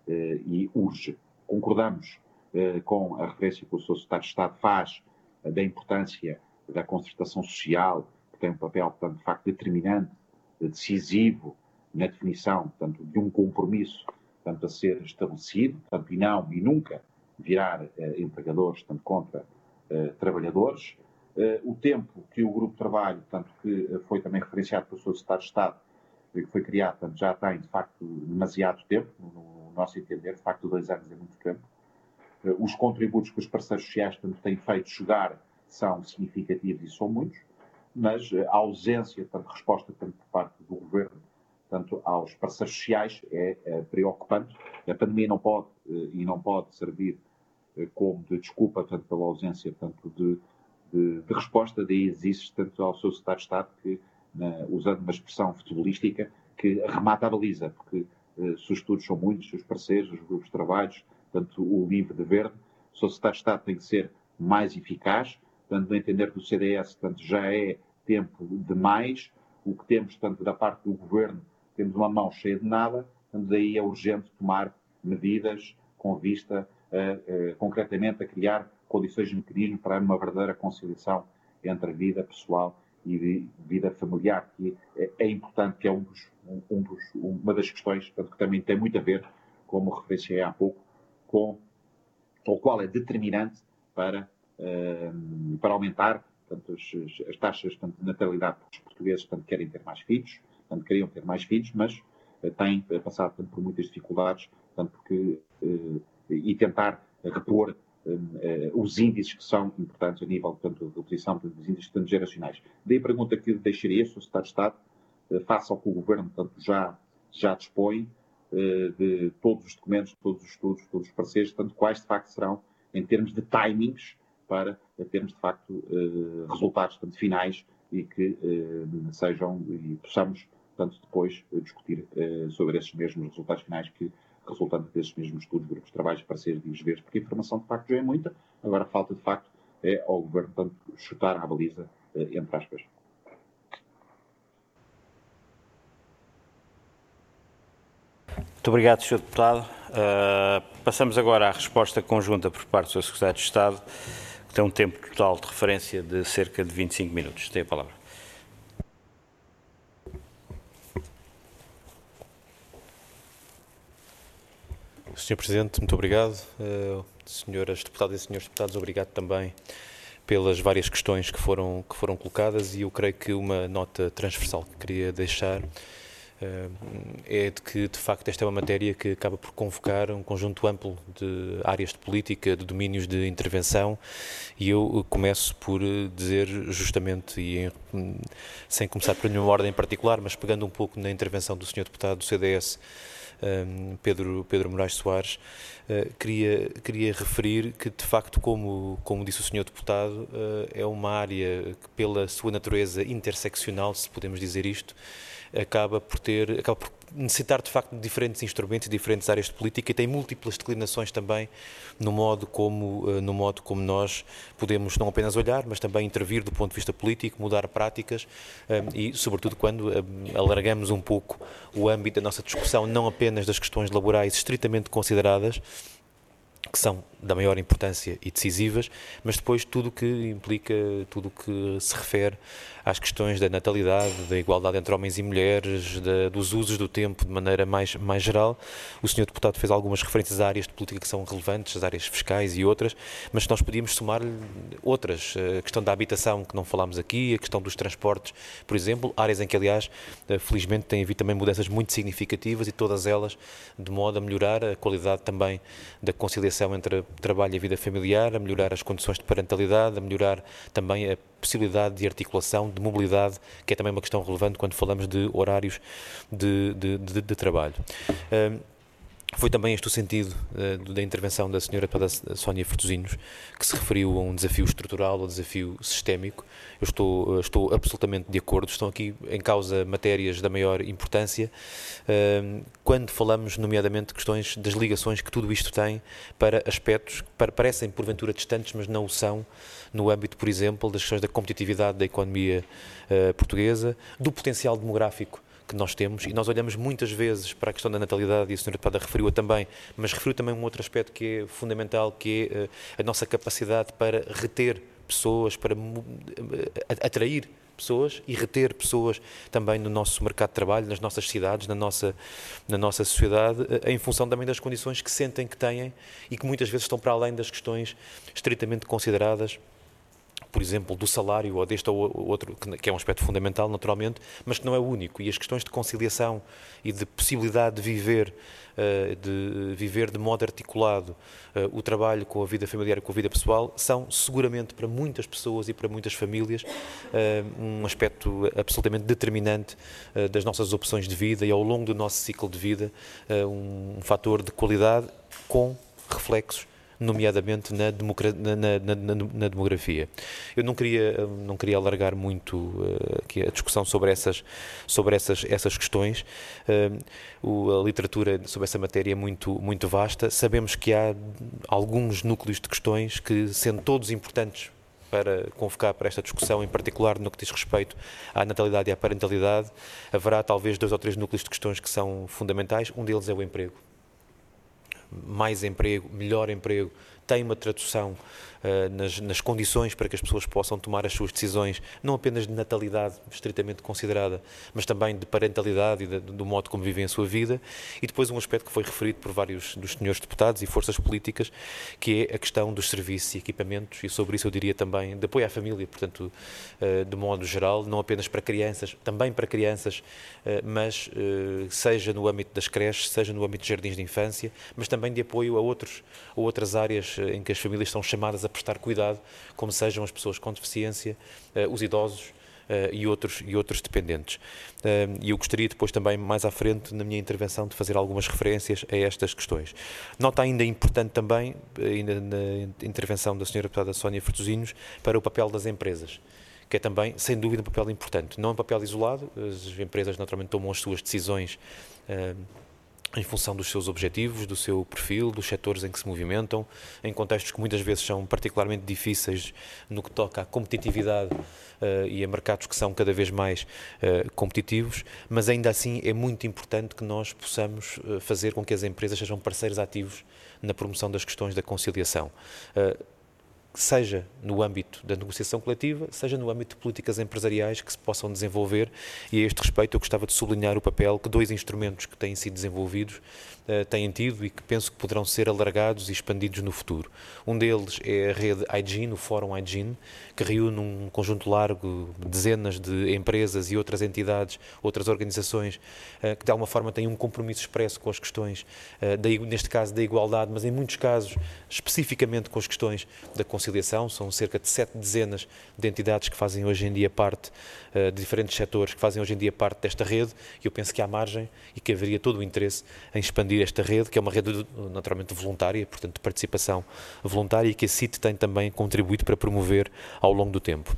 J: e urge. Concordamos com a referência que o seu Secretário de Estado faz da importância da concertação social, que tem um papel, portanto, de facto, determinante, decisivo, na definição, portanto, de um compromisso, portanto, a ser estabelecido, portanto, e não, e nunca virar eh, empregadores, portanto, contra eh, trabalhadores. Eh, o tempo que o grupo de trabalho, portanto, que foi também referenciado pelo seu Secretário de Estado, que foi criado, portanto, já tem, de facto, demasiado tempo, no nosso entender, de facto, dois anos é muito tempo. Eh, os contributos que os parceiros sociais, portanto, têm feito chegar são significativos e são muitos, mas a ausência, portanto, de resposta, portanto, por parte do Governo, portanto, aos parceiros sociais é, é preocupante. A pandemia não pode e não pode servir como de desculpa, portanto, pela ausência, portanto, de, de, de resposta. Daí existe, portanto, ao seu Secretário de Estado que, na, usando uma expressão futebolística, que remata a baliza, porque se os estudos são muitos, os parceiros, os grupos de trabalhos, portanto, o livre de verde, o seu Secretário de Estado tem que ser mais eficaz, portanto, no entender do C D S, portanto, já é tempo demais. O que temos, portanto, da parte do Governo, temos uma mão cheia de nada, portanto, daí é urgente tomar medidas com vista, a, a, concretamente, a criar condições de mecanismo para uma verdadeira conciliação entre a vida pessoal e a vida familiar, que é, é importante, que é um dos, um, um dos, uma das questões, portanto, que também tem muito a ver, como referenciei há pouco, com o qual é determinante para, uh, para aumentar, portanto, as, as taxas, portanto, de natalidade dos portugueses, portanto, querem ter mais filhos, portanto, queriam ter mais filhos, mas uh, têm uh, passado, portanto, por muitas dificuldades, portanto, porque, uh, e tentar repor uh, uh, os índices que são importantes a nível, portanto, de utilização dos índices, portanto, geracionais. Daí a pergunta que deixaria, se o Secretário de Estado, uh, face ao que o Governo, portanto, já, já dispõe, uh, de todos os documentos, todos os estudos, todos os pareceres, portanto, quais de facto serão, em termos de timings, para termos, de facto, uh, resultados, portanto, finais e que uh, sejam, e possamos, portanto, depois uh, discutir uh, sobre esses mesmos resultados finais que resultam desses mesmos estudos, grupos de trabalho, parceiros e verdes, porque a informação, de facto, já é muita. Agora, falta, de facto, é ao Governo, portanto, chutar à baliza, uh, entre aspas.
B: Muito obrigado, senhor Deputado. Uh, passamos agora à resposta conjunta por parte do senhor Secretário de Estado, que tem um tempo total de referência de cerca de vinte e cinco minutos. Tem a palavra.
G: senhor Presidente, muito obrigado. Uh, senhoras Deputadas e senhores Deputados, obrigado também pelas várias questões que foram, que foram colocadas, e eu creio que uma nota transversal que queria deixar é de que, de facto, esta é uma matéria que acaba por convocar um conjunto amplo de áreas de política, de domínios de intervenção, e eu começo por dizer justamente, e em, sem começar por nenhuma ordem em particular, mas pegando um pouco na intervenção do senhor Deputado do C D S, Pedro, Pedro Moraes Soares, queria, queria referir que, de facto, como, como disse o senhor Deputado, é uma área que, pela sua natureza interseccional, se podemos dizer isto, acaba por ter, acaba por necessitar de facto de diferentes instrumentos e diferentes áreas de política, e tem múltiplas declinações também no modo como, no modo como nós podemos não apenas olhar, mas também intervir do ponto de vista político, mudar práticas e, sobretudo, quando alargamos um pouco o âmbito da nossa discussão, não apenas das questões laborais estritamente consideradas, que são da maior importância e decisivas, mas depois tudo o que implica, tudo o que se refere às questões da natalidade, da igualdade entre homens e mulheres, da, dos usos do tempo de maneira mais, mais geral. O senhor Deputado fez algumas referências a áreas de política que são relevantes, as áreas fiscais e outras, mas nós podíamos somar outras, a questão da habitação, que não falámos aqui, a questão dos transportes, por exemplo, áreas em que, aliás, felizmente tem havido também mudanças muito significativas, e todas elas de modo a melhorar a qualidade também da conciliação entre trabalho e a vida familiar, a melhorar as condições de parentalidade, a melhorar também a possibilidade de articulação, de mobilidade, que é também uma questão relevante quando falamos de horários de, de, de, de trabalho. Um, Foi também este o sentido uh, da intervenção da senhora Deputada Sónia Fortuzinhos, que se referiu a um desafio estrutural, a um desafio sistémico. Eu estou, uh, estou absolutamente de acordo. Estão aqui em causa matérias da maior importância, uh, quando falamos, nomeadamente, de questões das ligações que tudo isto tem para aspectos que parecem, porventura, distantes, mas não o são, no âmbito, por exemplo, das questões da competitividade da economia uh, portuguesa, do potencial demográfico que nós temos, e nós olhamos muitas vezes para a questão da natalidade, e a senhora Deputada referiu-a também, mas referiu também um outro aspecto que é fundamental, que é uh, a nossa capacidade para reter pessoas, para uh, atrair pessoas e reter pessoas também no nosso mercado de trabalho, nas nossas cidades, na nossa, na nossa sociedade, em função também das condições que sentem que têm e que muitas vezes estão para além das questões estritamente consideradas, por exemplo, do salário ou deste ou outro, que é um aspecto fundamental, naturalmente, mas que não é o único. E as questões de conciliação e de possibilidade de viver, de viver de modo articulado o trabalho com a vida familiar e com a vida pessoal são seguramente para muitas pessoas e para muitas famílias um aspecto absolutamente determinante das nossas opções de vida e ao longo do nosso ciclo de vida um fator de qualidade com reflexos nomeadamente na, na, na, na, na demografia. Eu não queria, não queria alargar muito uh, aqui a discussão sobre essas, sobre essas, essas questões. Uh, a literatura sobre essa matéria é muito, muito vasta. Sabemos que há alguns núcleos de questões que, sendo todos importantes para convocar para esta discussão, em particular no que diz respeito à natalidade e à parentalidade, haverá talvez dois ou três núcleos de questões que são fundamentais. Um deles é o emprego. Mais emprego, melhor emprego, tem uma tradução uh, nas, nas condições para que as pessoas possam tomar as suas decisões, não apenas de natalidade estritamente considerada, mas também de parentalidade e de, do modo como vivem a sua vida. E depois um aspecto que foi referido por vários dos senhores deputados e forças políticas, que é a questão dos serviços e equipamentos, e sobre isso eu diria também de apoio à família, portanto, uh, de modo geral, não apenas para crianças, também para crianças, uh, mas uh, seja no âmbito das creches, seja no âmbito de jardins de infância, mas também de apoio a, outros, a outras áreas em que as famílias são chamadas a prestar cuidado, como sejam as pessoas com deficiência, os idosos e outros, e outros dependentes. E eu gostaria depois também, mais à frente, na minha intervenção, de fazer algumas referências a estas questões. Nota ainda importante também, ainda na intervenção da senhora Deputada Sónia Fertuzinhos, para o papel das empresas, que é também, sem dúvida, um papel importante. Não é um papel isolado, as empresas naturalmente tomam as suas decisões em função dos seus objetivos, do seu perfil, dos setores em que se movimentam, em contextos que muitas vezes são particularmente difíceis no que toca à competitividade uh, e a mercados que são cada vez mais uh, competitivos, mas ainda assim é muito importante que nós possamos uh, fazer com que as empresas sejam parceiros ativos na promoção das questões da conciliação. Uh, seja no âmbito da negociação coletiva, seja no âmbito de políticas empresariais que se possam desenvolver, e a este respeito eu gostava de sublinhar o papel que dois instrumentos que têm sido desenvolvidos uh, têm tido e que penso que poderão ser alargados e expandidos no futuro. Um deles é a rede iGene, o Fórum iGene, que reúne um conjunto largo, dezenas de empresas e outras entidades, outras organizações, uh, que de alguma forma têm um compromisso expresso com as questões, uh, da, neste caso da igualdade, mas em muitos casos especificamente com as questões da conciliação. São cerca de sete dezenas de entidades que fazem hoje em dia parte, uh, de diferentes setores, que fazem hoje em dia parte desta rede, e eu penso que há margem e que haveria todo o interesse em expandir esta rede, que é uma rede naturalmente voluntária, portanto de participação voluntária, e que a C I T tem também contribuído para promover ao longo do tempo.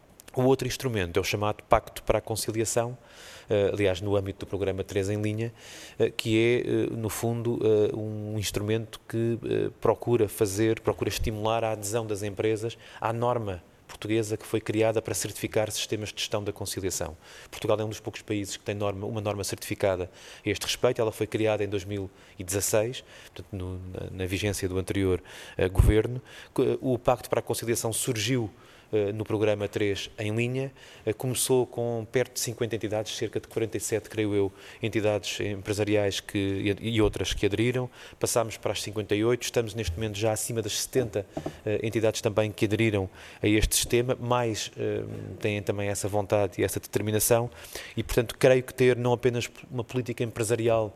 G: O outro instrumento é o chamado Pacto para a Conciliação, uh, aliás, no âmbito do programa três em linha, uh, que é, uh, no fundo, uh, um instrumento que uh, procura fazer, procura estimular a adesão das empresas à norma portuguesa que foi criada para certificar sistemas de gestão da conciliação. Portugal é um dos poucos países que tem norma, uma norma certificada a este respeito. Ela foi criada em dois mil e dezasseis, portanto, no, na, na vigência do anterior uh, governo. O Pacto para a Conciliação surgiu no programa três em linha, começou com perto de cinquenta entidades, cerca de quarenta e sete, creio eu, entidades empresariais que, e outras que aderiram, passámos para as cinquenta e oito, estamos neste momento já acima das setenta entidades também que aderiram a este sistema, mais têm também essa vontade e essa determinação, e portanto creio que ter não apenas uma política empresarial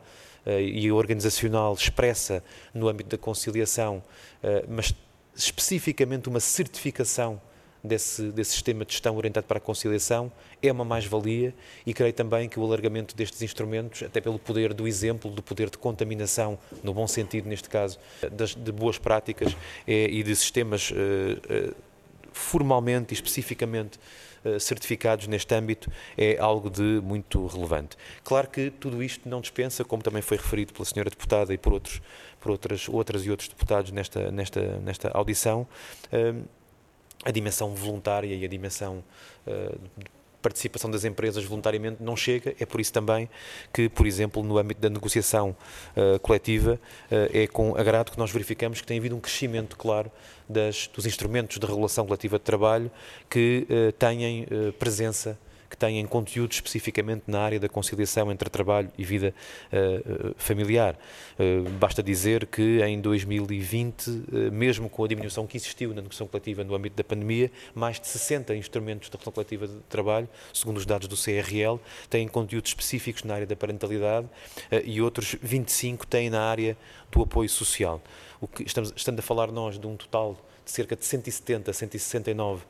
G: e organizacional expressa no âmbito da conciliação, mas especificamente uma certificação Desse, desse sistema de gestão orientado para a conciliação é uma mais-valia, e creio também que o alargamento destes instrumentos, até pelo poder do exemplo, do poder de contaminação, no bom sentido neste caso, das, de boas práticas é, e de sistemas uh, uh, formalmente e especificamente uh, certificados neste âmbito, é algo de muito relevante. Claro que tudo isto não dispensa, como também foi referido pela senhora Deputada e por, outros, por outras, outras e outros deputados nesta, nesta, nesta audição, uh, a dimensão voluntária e a dimensão uh, participação das empresas voluntariamente não chega. É por isso também que, por exemplo, no âmbito da negociação uh, coletiva, uh, é com agrado que nós verificamos que tem havido um crescimento claro das, dos instrumentos de regulação coletiva de trabalho que uh, têm uh, presença, que têm conteúdo especificamente na área da conciliação entre trabalho e vida uh, familiar. Uh, basta dizer que em dois mil e vinte, uh, mesmo com a diminuição que existiu na negociação coletiva no âmbito da pandemia, mais de sessenta instrumentos de regulação coletiva de trabalho, segundo os dados do C R L, têm conteúdos específicos na área da parentalidade uh, e outros vinte e cinco têm na área do apoio social. O que estamos, estamos a falar nós de um total de cerca de cento e setenta, cento e sessenta e nove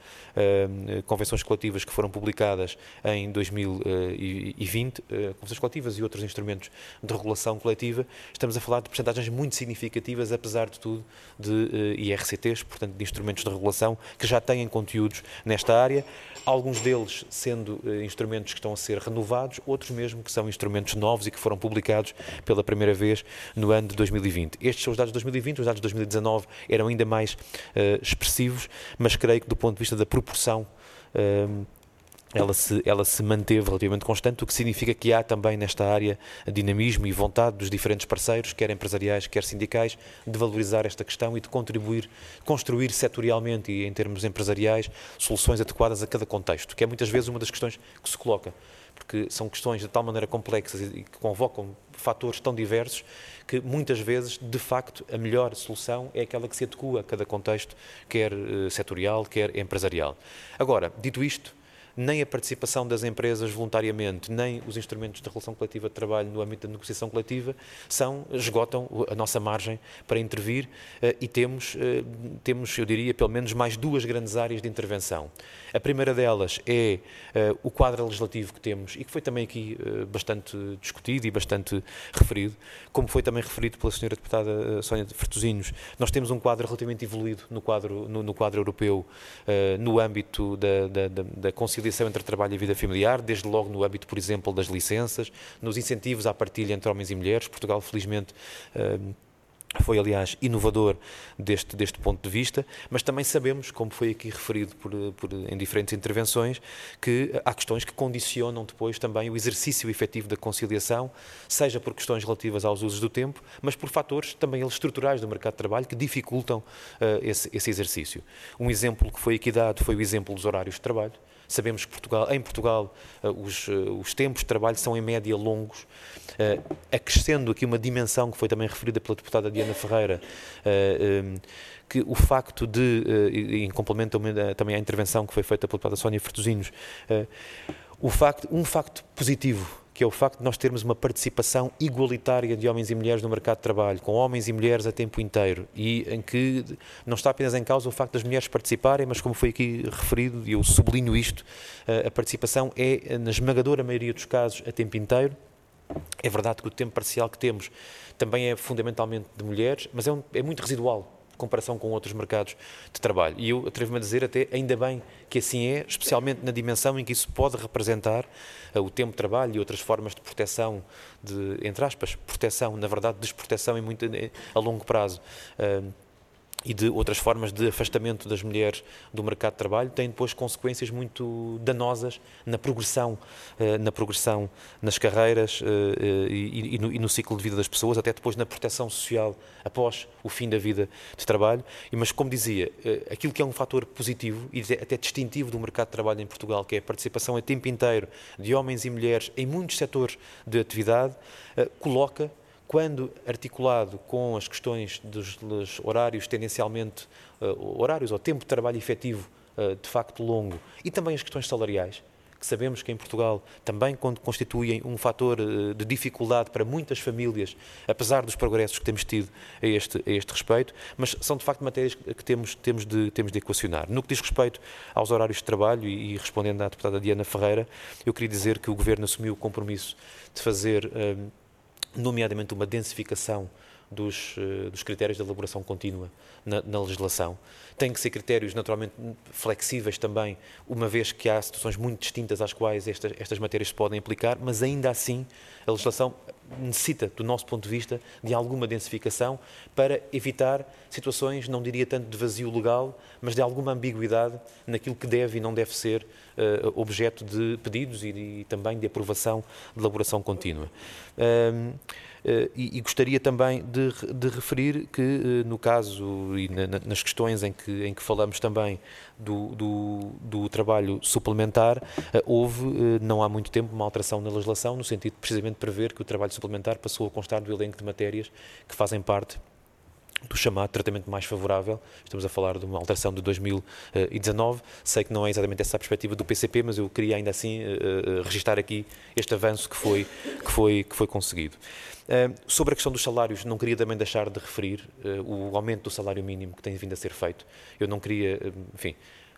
G: uh, convenções coletivas que foram publicadas em dois mil e vinte, uh, convenções coletivas e outros instrumentos de regulação coletiva. Estamos a falar de percentagens muito significativas, apesar de tudo, de uh, I R C Ts, portanto, de instrumentos de regulação que já têm conteúdos nesta área, alguns deles sendo uh, instrumentos que estão a ser renovados, outros mesmo que são instrumentos novos e que foram publicados pela primeira vez no ano de dois mil e vinte. Estes são os dados de dois mil e vinte, os dados de dois mil e dezanove eram ainda mais uh, expressivos, mas creio que do ponto de vista da proporção uh, ela se, ela se manteve relativamente constante, o que significa que há também nesta área dinamismo e vontade dos diferentes parceiros, quer empresariais, quer sindicais, de valorizar esta questão e de contribuir, construir setorialmente e em termos empresariais soluções adequadas a cada contexto, que é muitas vezes uma das questões que se coloca, porque são questões de tal maneira complexas e que convocam fatores tão diversos que muitas vezes, de facto, a melhor solução é aquela que se adequa a cada contexto, quer uh, setorial, quer empresarial. Agora, dito isto, nem a participação das empresas voluntariamente, nem os instrumentos de relação coletiva de trabalho no âmbito da negociação coletiva são, esgotam a nossa margem para intervir uh, e temos, uh, temos, eu diria, pelo menos mais duas grandes áreas de intervenção. A primeira delas é uh, o quadro legislativo que temos e que foi também aqui uh, bastante discutido e bastante referido, como foi também referido pela senhora deputada uh, Sónia Fertuzinhos. Nós temos um quadro relativamente evoluído no quadro, no, no quadro europeu, uh, no âmbito da, da, da, da conciliação entre trabalho e vida familiar, desde logo no âmbito, por exemplo, das licenças, nos incentivos à partilha entre homens e mulheres. Portugal, felizmente, uh, foi, aliás, inovador deste, deste ponto de vista, mas também sabemos, como foi aqui referido por, por, em diferentes intervenções, que há questões que condicionam depois também o exercício efetivo da conciliação, seja por questões relativas aos usos do tempo, mas por fatores também eles estruturais do mercado de trabalho que dificultam uh, esse, esse exercício. Um exemplo que foi aqui dado foi o exemplo dos horários de trabalho. Sabemos que Portugal, em Portugal os, os tempos de trabalho são em média longos, uh, acrescendo aqui uma dimensão que foi também referida pela deputada Diana Ferreira, uh, um, que o facto de, uh, e em complemento também à intervenção que foi feita pela deputada Sónia Fertuzinhos, uh, o facto, um facto positivo, que é o facto de nós termos uma participação igualitária de homens e mulheres no mercado de trabalho, com homens e mulheres a tempo inteiro, e em que não está apenas em causa o facto das mulheres participarem, mas como foi aqui referido, e eu sublinho isto, a participação é, na esmagadora maioria dos casos, a tempo inteiro. É verdade que o tempo parcial que temos também é fundamentalmente de mulheres, mas é, um, é muito residual, comparação com outros mercados de trabalho. E eu atrevo-me a dizer até, ainda bem que assim é, especialmente na dimensão em que isso pode representar uh, o tempo de trabalho e outras formas de proteção, de, entre aspas, proteção, na verdade, desproteção em muito, a longo prazo. Uh, e de outras formas de afastamento das mulheres do mercado de trabalho, têm depois consequências muito danosas na progressão, na progressão nas carreiras e no, e no ciclo de vida das pessoas, até depois na proteção social após o fim da vida de trabalho. Mas, como dizia, aquilo que é um fator positivo e até distintivo do mercado de trabalho em Portugal, que é a participação a tempo inteiro de homens e mulheres em muitos setores de atividade, coloca, quando articulado com as questões dos, dos horários tendencialmente, uh, horários ou tempo de trabalho efetivo uh, de facto longo, e também as questões salariais, que sabemos que em Portugal também constituem um fator uh, de dificuldade para muitas famílias, apesar dos progressos que temos tido a este, a este respeito, mas são de facto matérias que temos, temos, de, temos de equacionar. No que diz respeito aos horários de trabalho, e, e respondendo à deputada Diana Ferreira, eu queria dizer que o Governo assumiu o compromisso de fazer uh, nomeadamente uma densificação dos, uh, dos critérios de elaboração contínua na, na legislação. Tem que ser critérios naturalmente flexíveis também, uma vez que há situações muito distintas às quais estas, estas matérias se podem aplicar, mas ainda assim a legislação necessita, do nosso ponto de vista, de alguma densificação para evitar situações, não diria tanto de vazio legal, mas de alguma ambiguidade naquilo que deve e não deve ser uh, objeto de pedidos e, e também de aprovação de elaboração contínua. Um, Uh, e, e gostaria também de, de referir que, uh, no caso e na, nas questões em que, em que falamos também do, do, do trabalho suplementar, uh, houve, uh, não há muito tempo, uma alteração na legislação, no sentido de precisamente prever que o trabalho suplementar passou a constar do elenco de matérias que fazem parte do chamado tratamento mais favorável. Estamos a falar de uma alteração de dois mil e dezanove. Sei que não é exatamente essa a perspectiva do P C P, mas eu queria ainda assim uh, registar aqui este avanço que foi, que foi, que foi conseguido. Uh, sobre a questão dos salários, não queria também deixar de referir uh, o aumento do salário mínimo que tem vindo a ser feito. Eu não queria, uh, enfim...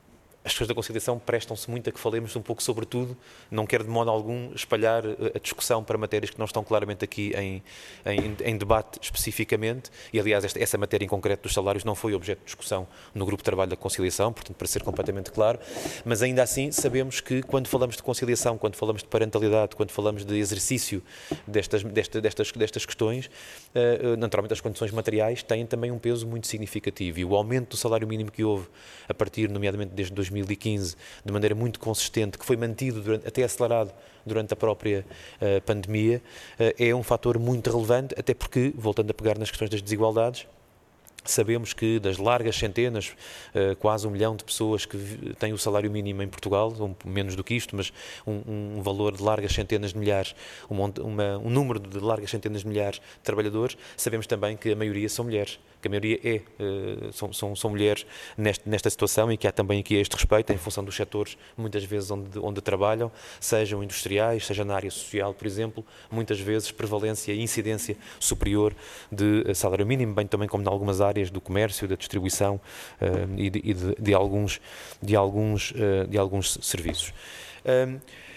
G: As questões da conciliação prestam-se muito a que falemos um pouco sobre tudo. Não quero de modo algum espalhar a discussão para matérias que não estão claramente aqui em, em, em debate especificamente. E, aliás, esta, essa matéria em concreto dos salários não foi objeto de discussão no grupo de trabalho da conciliação, portanto, para ser completamente claro. Mas, ainda assim, sabemos que quando falamos de conciliação, quando falamos de parentalidade, quando falamos de exercício destas, desta, destas, destas questões, uh, naturalmente as condições materiais têm também um peso muito significativo. E o aumento do salário mínimo que houve, a partir, nomeadamente, desde dois mil e quinze, de maneira muito consistente, que foi mantido, durante, até acelerado durante a própria uh, pandemia, uh, é um fator muito relevante, até porque, voltando a pegar nas questões das desigualdades, sabemos que das largas centenas, uh, quase um milhão de pessoas que têm o salário mínimo em Portugal, um, menos do que isto, mas um, um valor de largas centenas de milhares, uma, uma, um número de largas centenas de milhares de trabalhadores, sabemos também que a maioria são mulheres, que a maioria é, uh, são, são, são mulheres neste, nesta situação, e que há também aqui este respeito em função dos setores, muitas vezes onde, onde trabalham, sejam industriais, seja na área social, por exemplo, muitas vezes prevalência e incidência superior de uh, salário mínimo, bem também como em algumas áreas do comércio, da distribuição uh, e, de, e de, de alguns, de alguns, uh, de alguns serviços. Um,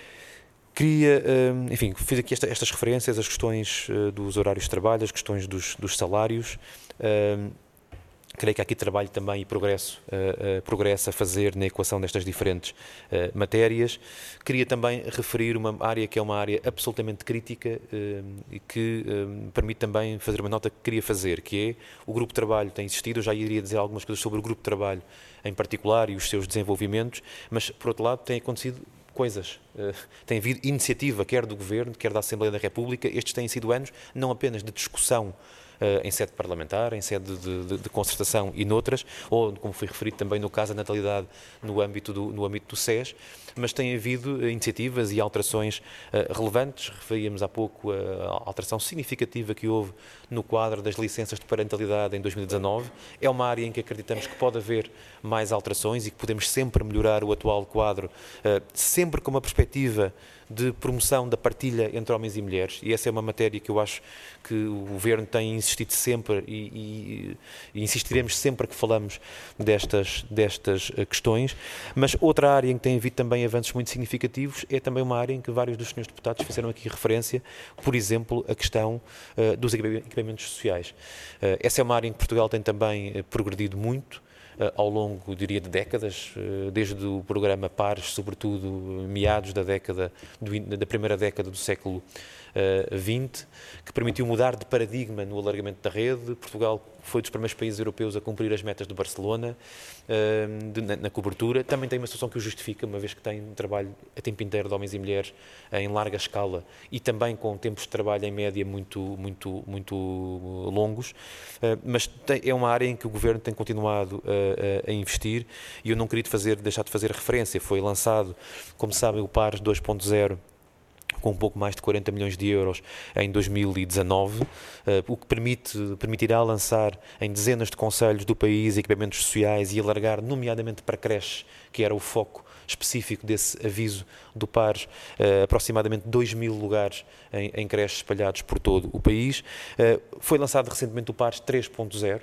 G: Queria, enfim, fiz aqui esta, estas referências, as questões dos horários de trabalho, as questões dos, dos salários. Creio que há aqui trabalho também e progresso, uh, uh, progresso a fazer na equação destas diferentes uh, matérias. Queria também referir uma área que é uma área absolutamente crítica uh, e que uh, me permite também fazer uma nota que queria fazer, que é o grupo de trabalho tem existido. Eu já iria dizer algumas coisas sobre o grupo de trabalho em particular e os seus desenvolvimentos, mas, por outro lado, tem acontecido coisas. Uh, tem havido iniciativa, quer do Governo, quer da Assembleia da República. Estes têm sido anos não apenas de discussão Uh, em sede parlamentar, em sede de, de, de concertação e noutras, ou, como foi referido também no caso da natalidade no âmbito do, no âmbito do S E S, mas tem havido uh, iniciativas e alterações uh, relevantes. Referíamos há pouco a alteração significativa que houve no quadro das licenças de parentalidade em dois mil e dezanove. É uma área em que acreditamos que pode haver mais alterações e que podemos sempre melhorar o atual quadro, uh, sempre com uma perspectiva de promoção da partilha entre homens e mulheres, e essa é uma matéria que eu acho que o Governo tem insistido sempre e, e, e insistiremos sempre que falamos destas, destas questões. Mas outra área em que tem havido também avanços muito significativos é também uma área em que vários dos senhores deputados fizeram aqui referência, por exemplo, a questão uh, dos equipamentos sociais. Uh, essa é uma área em que Portugal tem também uh, progredido muito, Uh, ao longo, diria, de décadas, uh, desde o programa Pares, sobretudo meados da década, do, da primeira década do século vinte, uh, que permitiu mudar de paradigma no alargamento da rede. Portugal foi dos primeiros países europeus a cumprir as metas de Barcelona, uh, de, na, na cobertura. Também tem uma situação que o justifica, uma vez que tem um trabalho a tempo inteiro de homens e mulheres uh, em larga escala e também com tempos de trabalho em média muito, muito, muito longos, uh, mas tem, é uma área em que o Governo tem continuado uh, a investir, e eu não queria fazer, deixar de fazer referência. Foi lançado, como sabem, o Pares dois ponto zero com um pouco mais de quarenta milhões de euros em dois mil e dezanove, o que permite, permitirá lançar em dezenas de concelhos do país equipamentos sociais e alargar, nomeadamente para creches, que era o foco específico desse aviso do Pares, uh, aproximadamente dois mil lugares em, em creches espalhados por todo o país. Uh, foi lançado recentemente o Pares três ponto zero,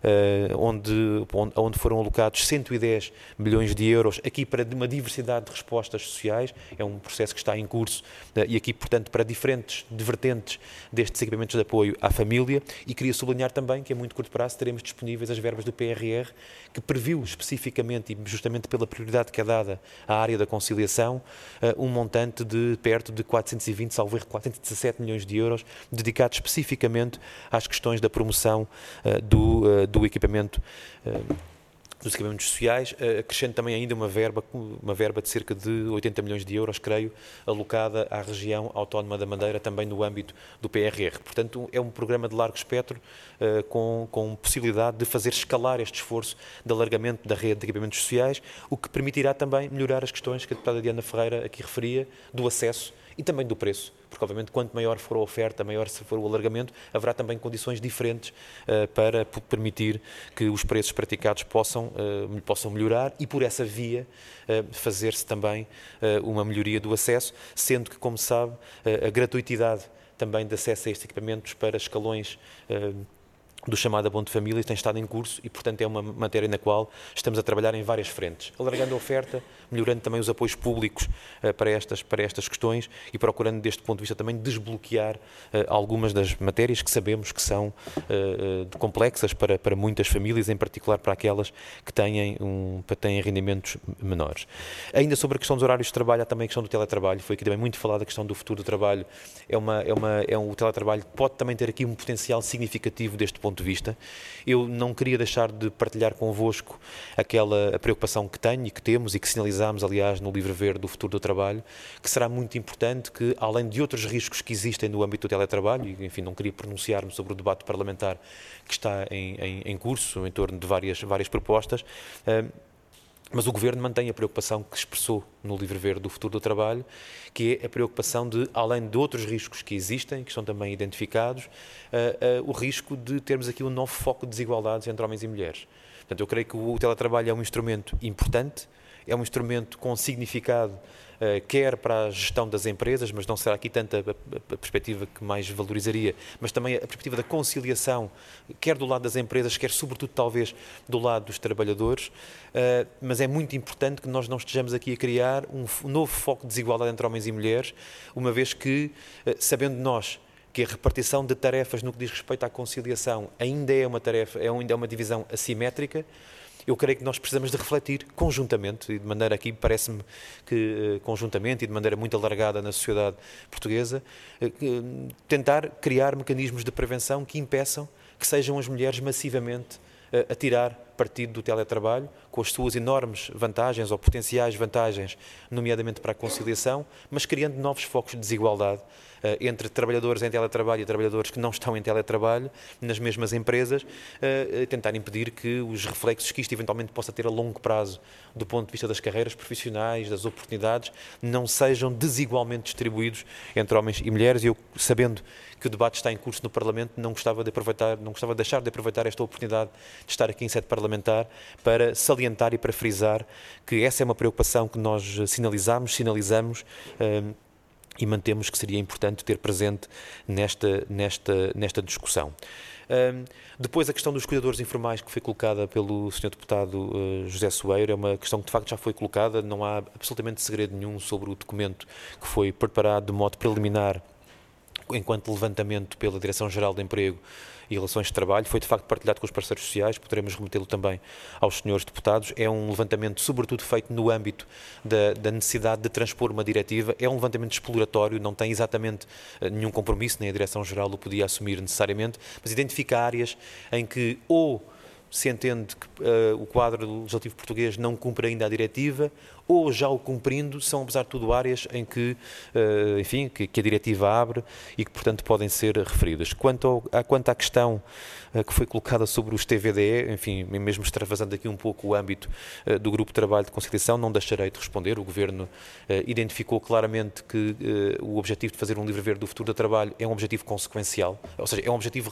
G: onde, onde foram alocados cento e dez milhões de euros, aqui para uma diversidade de respostas sociais. É um processo que está em curso e aqui, portanto, para diferentes vertentes destes equipamentos de apoio à família. E queria sublinhar também que, a muito curto prazo, teremos disponíveis as verbas do P R R, que previu especificamente, e justamente pela prioridade que é dada à área da conciliação, um montante de perto de quatrocentos e vinte, salvo erro, quatrocentos e dezassete milhões de euros, dedicados especificamente às questões da promoção uh, do, uh, do equipamento, uh, dos equipamentos sociais, uh, acrescendo também ainda uma verba, uma verba de cerca de oitenta milhões de euros, creio, alocada à região autónoma da Madeira, também no âmbito do P R R. Portanto, é um programa de largo espectro, uh, com, com possibilidade de fazer escalar este esforço de alargamento da rede de equipamentos sociais, o que permitirá também melhorar as questões que a deputada Diana Ferreira aqui referia, do acesso e também do preço, porque obviamente quanto maior for a oferta, maior se for o alargamento, haverá também condições diferentes uh, para permitir que os preços praticados possam, uh, possam melhorar e por essa via uh, fazer-se também uh, uma melhoria do acesso, sendo que, como se sabe, uh, a gratuitidade também de acesso a estes equipamentos para escalões uh, do chamado abono de família tem estado em curso e, portanto, é uma matéria na qual estamos a trabalhar em várias frentes, alargando a oferta, melhorando também os apoios públicos uh, para, estas, para estas questões e procurando, deste ponto de vista, também desbloquear uh, algumas das matérias que sabemos que são uh, uh, complexas para, para muitas famílias, em particular para aquelas que têm, um, têm rendimentos menores. Ainda sobre a questão dos horários de trabalho, há também a questão do teletrabalho. Foi aqui também muito falada a questão do futuro do trabalho. É uma, é uma, é um, o teletrabalho pode também ter aqui um potencial significativo deste ponto de vista. Eu não queria deixar de partilhar convosco aquela preocupação que tenho e que temos e que sinalizámos, aliás, no livro verde do futuro do trabalho, que será muito importante que, além de outros riscos que existem no âmbito do teletrabalho, e enfim, não queria pronunciar-me sobre o debate parlamentar que está em, em, em curso, em torno de várias, várias propostas, uh, mas o Governo mantém a preocupação que expressou no livro verde do futuro do trabalho, que é a preocupação de, além de outros riscos que existem, que estão também identificados, uh, uh, o risco de termos aqui um novo foco de desigualdades entre homens e mulheres. Portanto, eu creio que o teletrabalho é um instrumento importante, é um instrumento com significado, Uh, quer para a gestão das empresas, mas não será aqui tanto a, a, a perspectiva que mais valorizaria, mas também a perspectiva da conciliação, quer do lado das empresas, quer sobretudo talvez do lado dos trabalhadores, uh, mas é muito importante que nós não estejamos aqui a criar um, um novo foco de desigualdade entre homens e mulheres, uma vez que, uh, sabendo nós que a repartição de tarefas no que diz respeito à conciliação ainda é uma tarefa, é ainda é uma divisão assimétrica, eu creio que nós precisamos de refletir conjuntamente, e de maneira aqui parece-me que conjuntamente e de maneira muito alargada na sociedade portuguesa, tentar criar mecanismos de prevenção que impeçam que sejam as mulheres massivamente a tirar partido do teletrabalho, com as suas enormes vantagens ou potenciais vantagens, nomeadamente para a conciliação, mas criando novos focos de desigualdade uh, entre trabalhadores em teletrabalho e trabalhadores que não estão em teletrabalho, nas mesmas empresas, uh, tentar impedir que os reflexos que isto eventualmente possa ter a longo prazo, do ponto de vista das carreiras profissionais, das oportunidades, não sejam desigualmente distribuídos entre homens e mulheres. E eu, sabendo que o debate está em curso no Parlamento, não gostava de aproveitar, não gostava de deixar de aproveitar esta oportunidade de estar aqui em sede parlamentar para salientar e para frisar que essa é uma preocupação que nós sinalizamos, sinalizamos um, e mantemos que seria importante ter presente nesta, nesta, nesta discussão. Um, depois a questão dos cuidadores informais que foi colocada pelo senhor Deputado uh, José Soeiro, é uma questão que de facto já foi colocada, não há absolutamente segredo nenhum sobre o documento que foi preparado de modo preliminar enquanto levantamento pela Direção-Geral de Emprego e Relações de Trabalho, foi de facto partilhado com os parceiros sociais, poderemos remetê-lo também aos senhores deputados. É um levantamento sobretudo feito no âmbito da, da necessidade de transpor uma diretiva, é um levantamento exploratório, não tem exatamente uh, nenhum compromisso, nem a Direção-Geral o podia assumir necessariamente, mas identifica áreas em que ou se entende que uh, o quadro legislativo português não cumpre ainda a diretiva, ou já o cumprindo, são apesar de tudo áreas em que, uh, enfim, que, que a diretiva abre e que, portanto, podem ser referidas. Quanto, ao, a, quanto à questão uh, que foi colocada sobre os T V D E, enfim, mesmo extravasando aqui um pouco o âmbito uh, do Grupo de Trabalho de Conciliação, não deixarei de responder. O Governo uh, identificou claramente que uh, o objetivo de fazer um livro verde do futuro do trabalho é um objetivo consequencial, ou seja, é um objetivo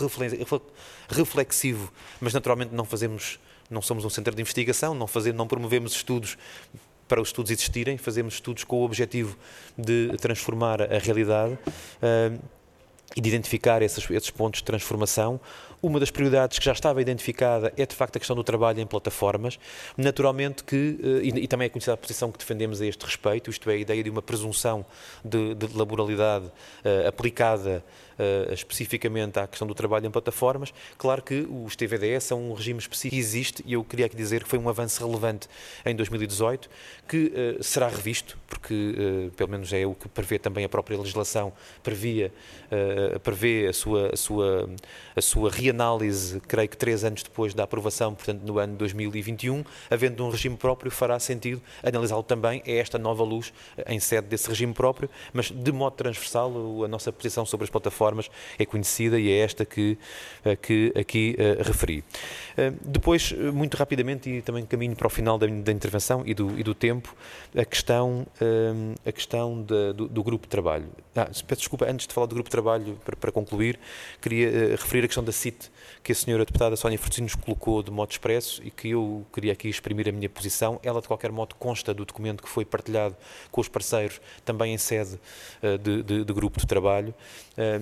G: reflexivo, mas naturalmente não fazemos, não somos um centro de investigação, não, fazemos, não promovemos estudos para os estudos existirem, fazemos estudos com o objetivo de transformar a realidade uh, e de identificar esses, esses pontos de transformação. Uma das prioridades que já estava identificada é, de facto, a questão do trabalho em plataformas. Naturalmente que, e, e também é conhecida a posição que defendemos a este respeito, isto é, a ideia de uma presunção de, de laboralidade uh, aplicada uh, especificamente à questão do trabalho em plataformas. Claro que os T V D E são um regime específico que existe, e eu queria aqui dizer que foi um avanço relevante em dois mil e dezoito, que uh, será revisto, porque, uh, pelo menos é o que prevê também a própria legislação, previa, uh, prevê a sua, a sua, a sua reanálise, creio que três anos depois da aprovação, portanto no ano dois mil e vinte e um, havendo um regime próprio, fará sentido analisá-lo também a esta nova luz, em sede desse regime próprio, mas de modo transversal. A nossa posição sobre as plataformas é conhecida e é esta que, que aqui uh, referi. Uh, depois, muito rapidamente, e também caminho para o final da, da intervenção e do, e do tempo, a questão, uh, a questão de, do, do grupo de trabalho. Ah, peço desculpa, antes de falar do grupo de trabalho, para, para concluir, queria uh, referir a questão da C I T, que a senhora deputada Sónia Fortesino nos colocou de modo expresso e que eu queria aqui exprimir a minha posição. Ela, de qualquer modo, consta do documento que foi partilhado com os parceiros, também em sede uh, de, de, de grupo de trabalho. Uh,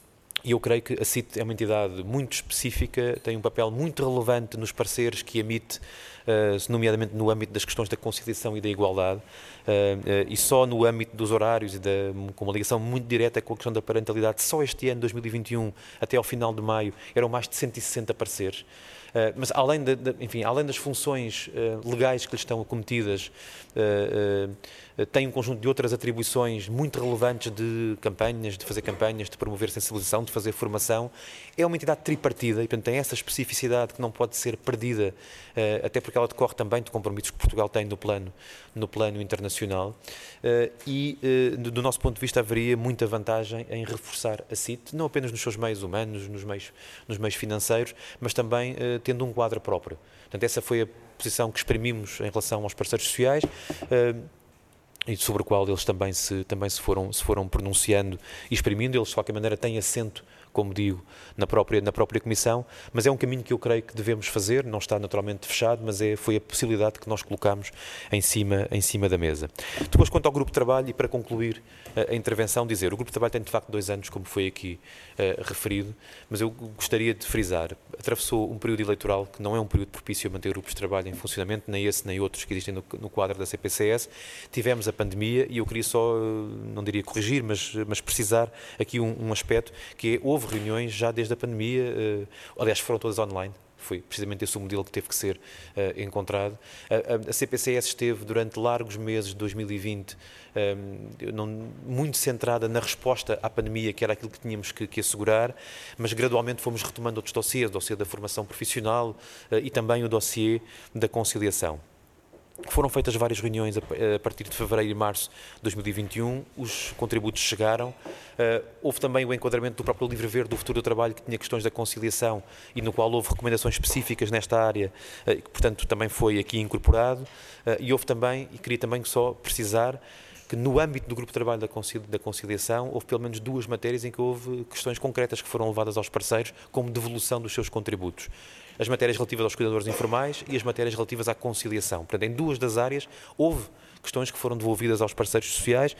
G: E eu creio que a C I T é uma entidade muito específica, tem um papel muito relevante nos pareceres que emite, uh, nomeadamente no âmbito das questões da conciliação e da igualdade, uh, uh, e só no âmbito dos horários e da, com uma ligação muito direta com a questão da parentalidade, só este ano, dois mil e vinte e um, até ao final de maio, eram mais de cento e sessenta pareceres. Uh, mas além, de, de, enfim, além das funções uh, legais que lhes estão acometidas, uh, uh, tem um conjunto de outras atribuições muito relevantes de campanhas, de fazer campanhas, de promover sensibilização, de fazer formação. É uma entidade tripartida e, portanto, tem essa especificidade que não pode ser perdida, uh, até porque ela decorre também de compromissos que Portugal tem no plano, no plano internacional. Uh, e, uh, do nosso ponto de vista, haveria muita vantagem em reforçar a C I T, não apenas nos seus meios humanos, nos meios, nos meios financeiros, mas também uh, tendo um quadro próprio. Portanto, essa foi a posição que exprimimos em relação aos parceiros sociais, uh, e sobre o qual eles também se, também se, foram, se foram pronunciando e exprimindo. Eles, de qualquer maneira, têm assento, como digo, na própria, na própria Comissão, mas é um caminho que eu creio que devemos fazer, não está naturalmente fechado, mas é, foi a possibilidade que nós colocamos em cima, em cima da mesa. Depois, quanto ao grupo de trabalho, e para concluir a, a intervenção, dizer, o grupo de trabalho tem de facto dois anos, como foi aqui uh, referido, mas eu gostaria de frisar, atravessou um período eleitoral que não é um período propício a manter grupos de trabalho em funcionamento, nem esse nem outros que existem no, no quadro da C P C S. Tivemos a pandemia e eu queria só, não diria corrigir, mas, mas precisar aqui um, um aspecto, que é, houve reuniões já desde a pandemia, uh, aliás, foram todas online, foi precisamente esse o modelo que teve que ser uh, encontrado. A, a, a C P C S esteve durante largos meses de dois mil e vinte um, não, muito centrada na resposta à pandemia, que era aquilo que tínhamos que, que assegurar, mas gradualmente fomos retomando outros dossiês, o dossiê da formação profissional uh, e também o dossiê da conciliação. Foram feitas várias reuniões a partir de fevereiro e março de dois mil e vinte e um, os contributos chegaram, uh, houve também o enquadramento do próprio Livro Verde do Futuro do Trabalho, que tinha questões da conciliação e no qual houve recomendações específicas nesta área, uh, que portanto também foi aqui incorporado, uh, e houve também, e queria também só precisar, que no âmbito do grupo de trabalho da conciliação houve pelo menos duas matérias em que houve questões concretas que foram levadas aos parceiros como devolução dos seus contributos. As matérias relativas aos cuidadores informais e as matérias relativas à conciliação. Portanto, em duas das áreas houve questões que foram devolvidas aos parceiros sociais,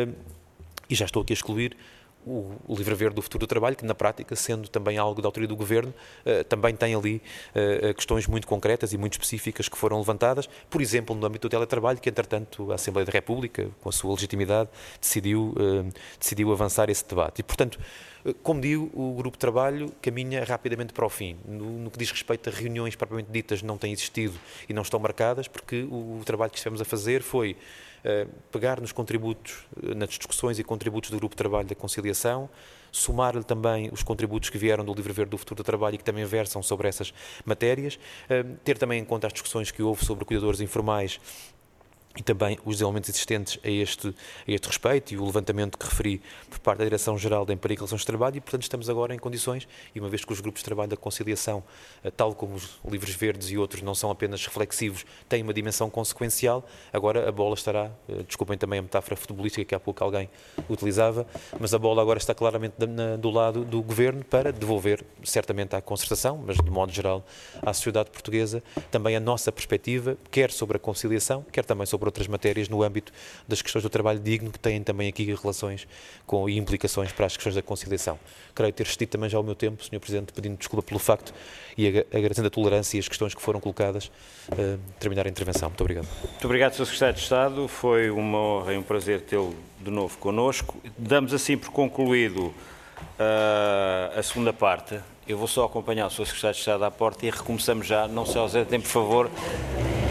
G: e já estou aqui a excluir o, o Livro Verde do Futuro do Trabalho, que na prática, sendo também algo da autoria do Governo, uh, também tem ali uh, questões muito concretas e muito específicas que foram levantadas, por exemplo, no âmbito do teletrabalho, que entretanto a Assembleia da República, com a sua legitimidade, decidiu, uh, decidiu avançar esse debate. E, portanto, como digo, o grupo de trabalho caminha rapidamente para o fim. No, no que diz respeito a reuniões propriamente ditas, não têm existido e não estão marcadas, porque o, o trabalho que estivemos a fazer foi uh, pegar nos contributos, uh, nas discussões e contributos do grupo de trabalho da conciliação, somar-lhe também os contributos que vieram do Livro Verde do Futuro do Trabalho e que também versam sobre essas matérias, uh, ter também em conta as discussões que houve sobre cuidadores informais e também os desenvolvimentos existentes a este, a este respeito e o levantamento que referi por parte da Direção-Geral da Emprego e Relações de Trabalho, e, portanto, estamos agora em condições, e uma vez que os grupos de trabalho da conciliação, tal como os Livros Verdes e outros, não são apenas reflexivos, têm uma dimensão consequencial, agora a bola estará, desculpem também a metáfora futebolística que há pouco alguém utilizava, mas a bola agora está claramente do lado do Governo para devolver, certamente à concertação, mas de modo geral à sociedade portuguesa, também a nossa perspectiva, quer sobre a conciliação, quer também sobre sobre outras matérias no âmbito das questões do trabalho digno, que têm também aqui relações com, e implicações para as questões da conciliação. Creio ter excedido também já o meu tempo, senhor Presidente, pedindo desculpa pelo facto e agradecendo a tolerância e as questões que foram colocadas, uh, terminar a intervenção. Muito obrigado.
B: Muito obrigado, senhor Secretário de Estado. Foi uma honra e um prazer tê-lo de novo connosco. Damos assim por concluído uh, a segunda parte. Eu vou só acompanhar o senhor Secretário de Estado à porta e recomeçamos já. Não se ausentem, por favor.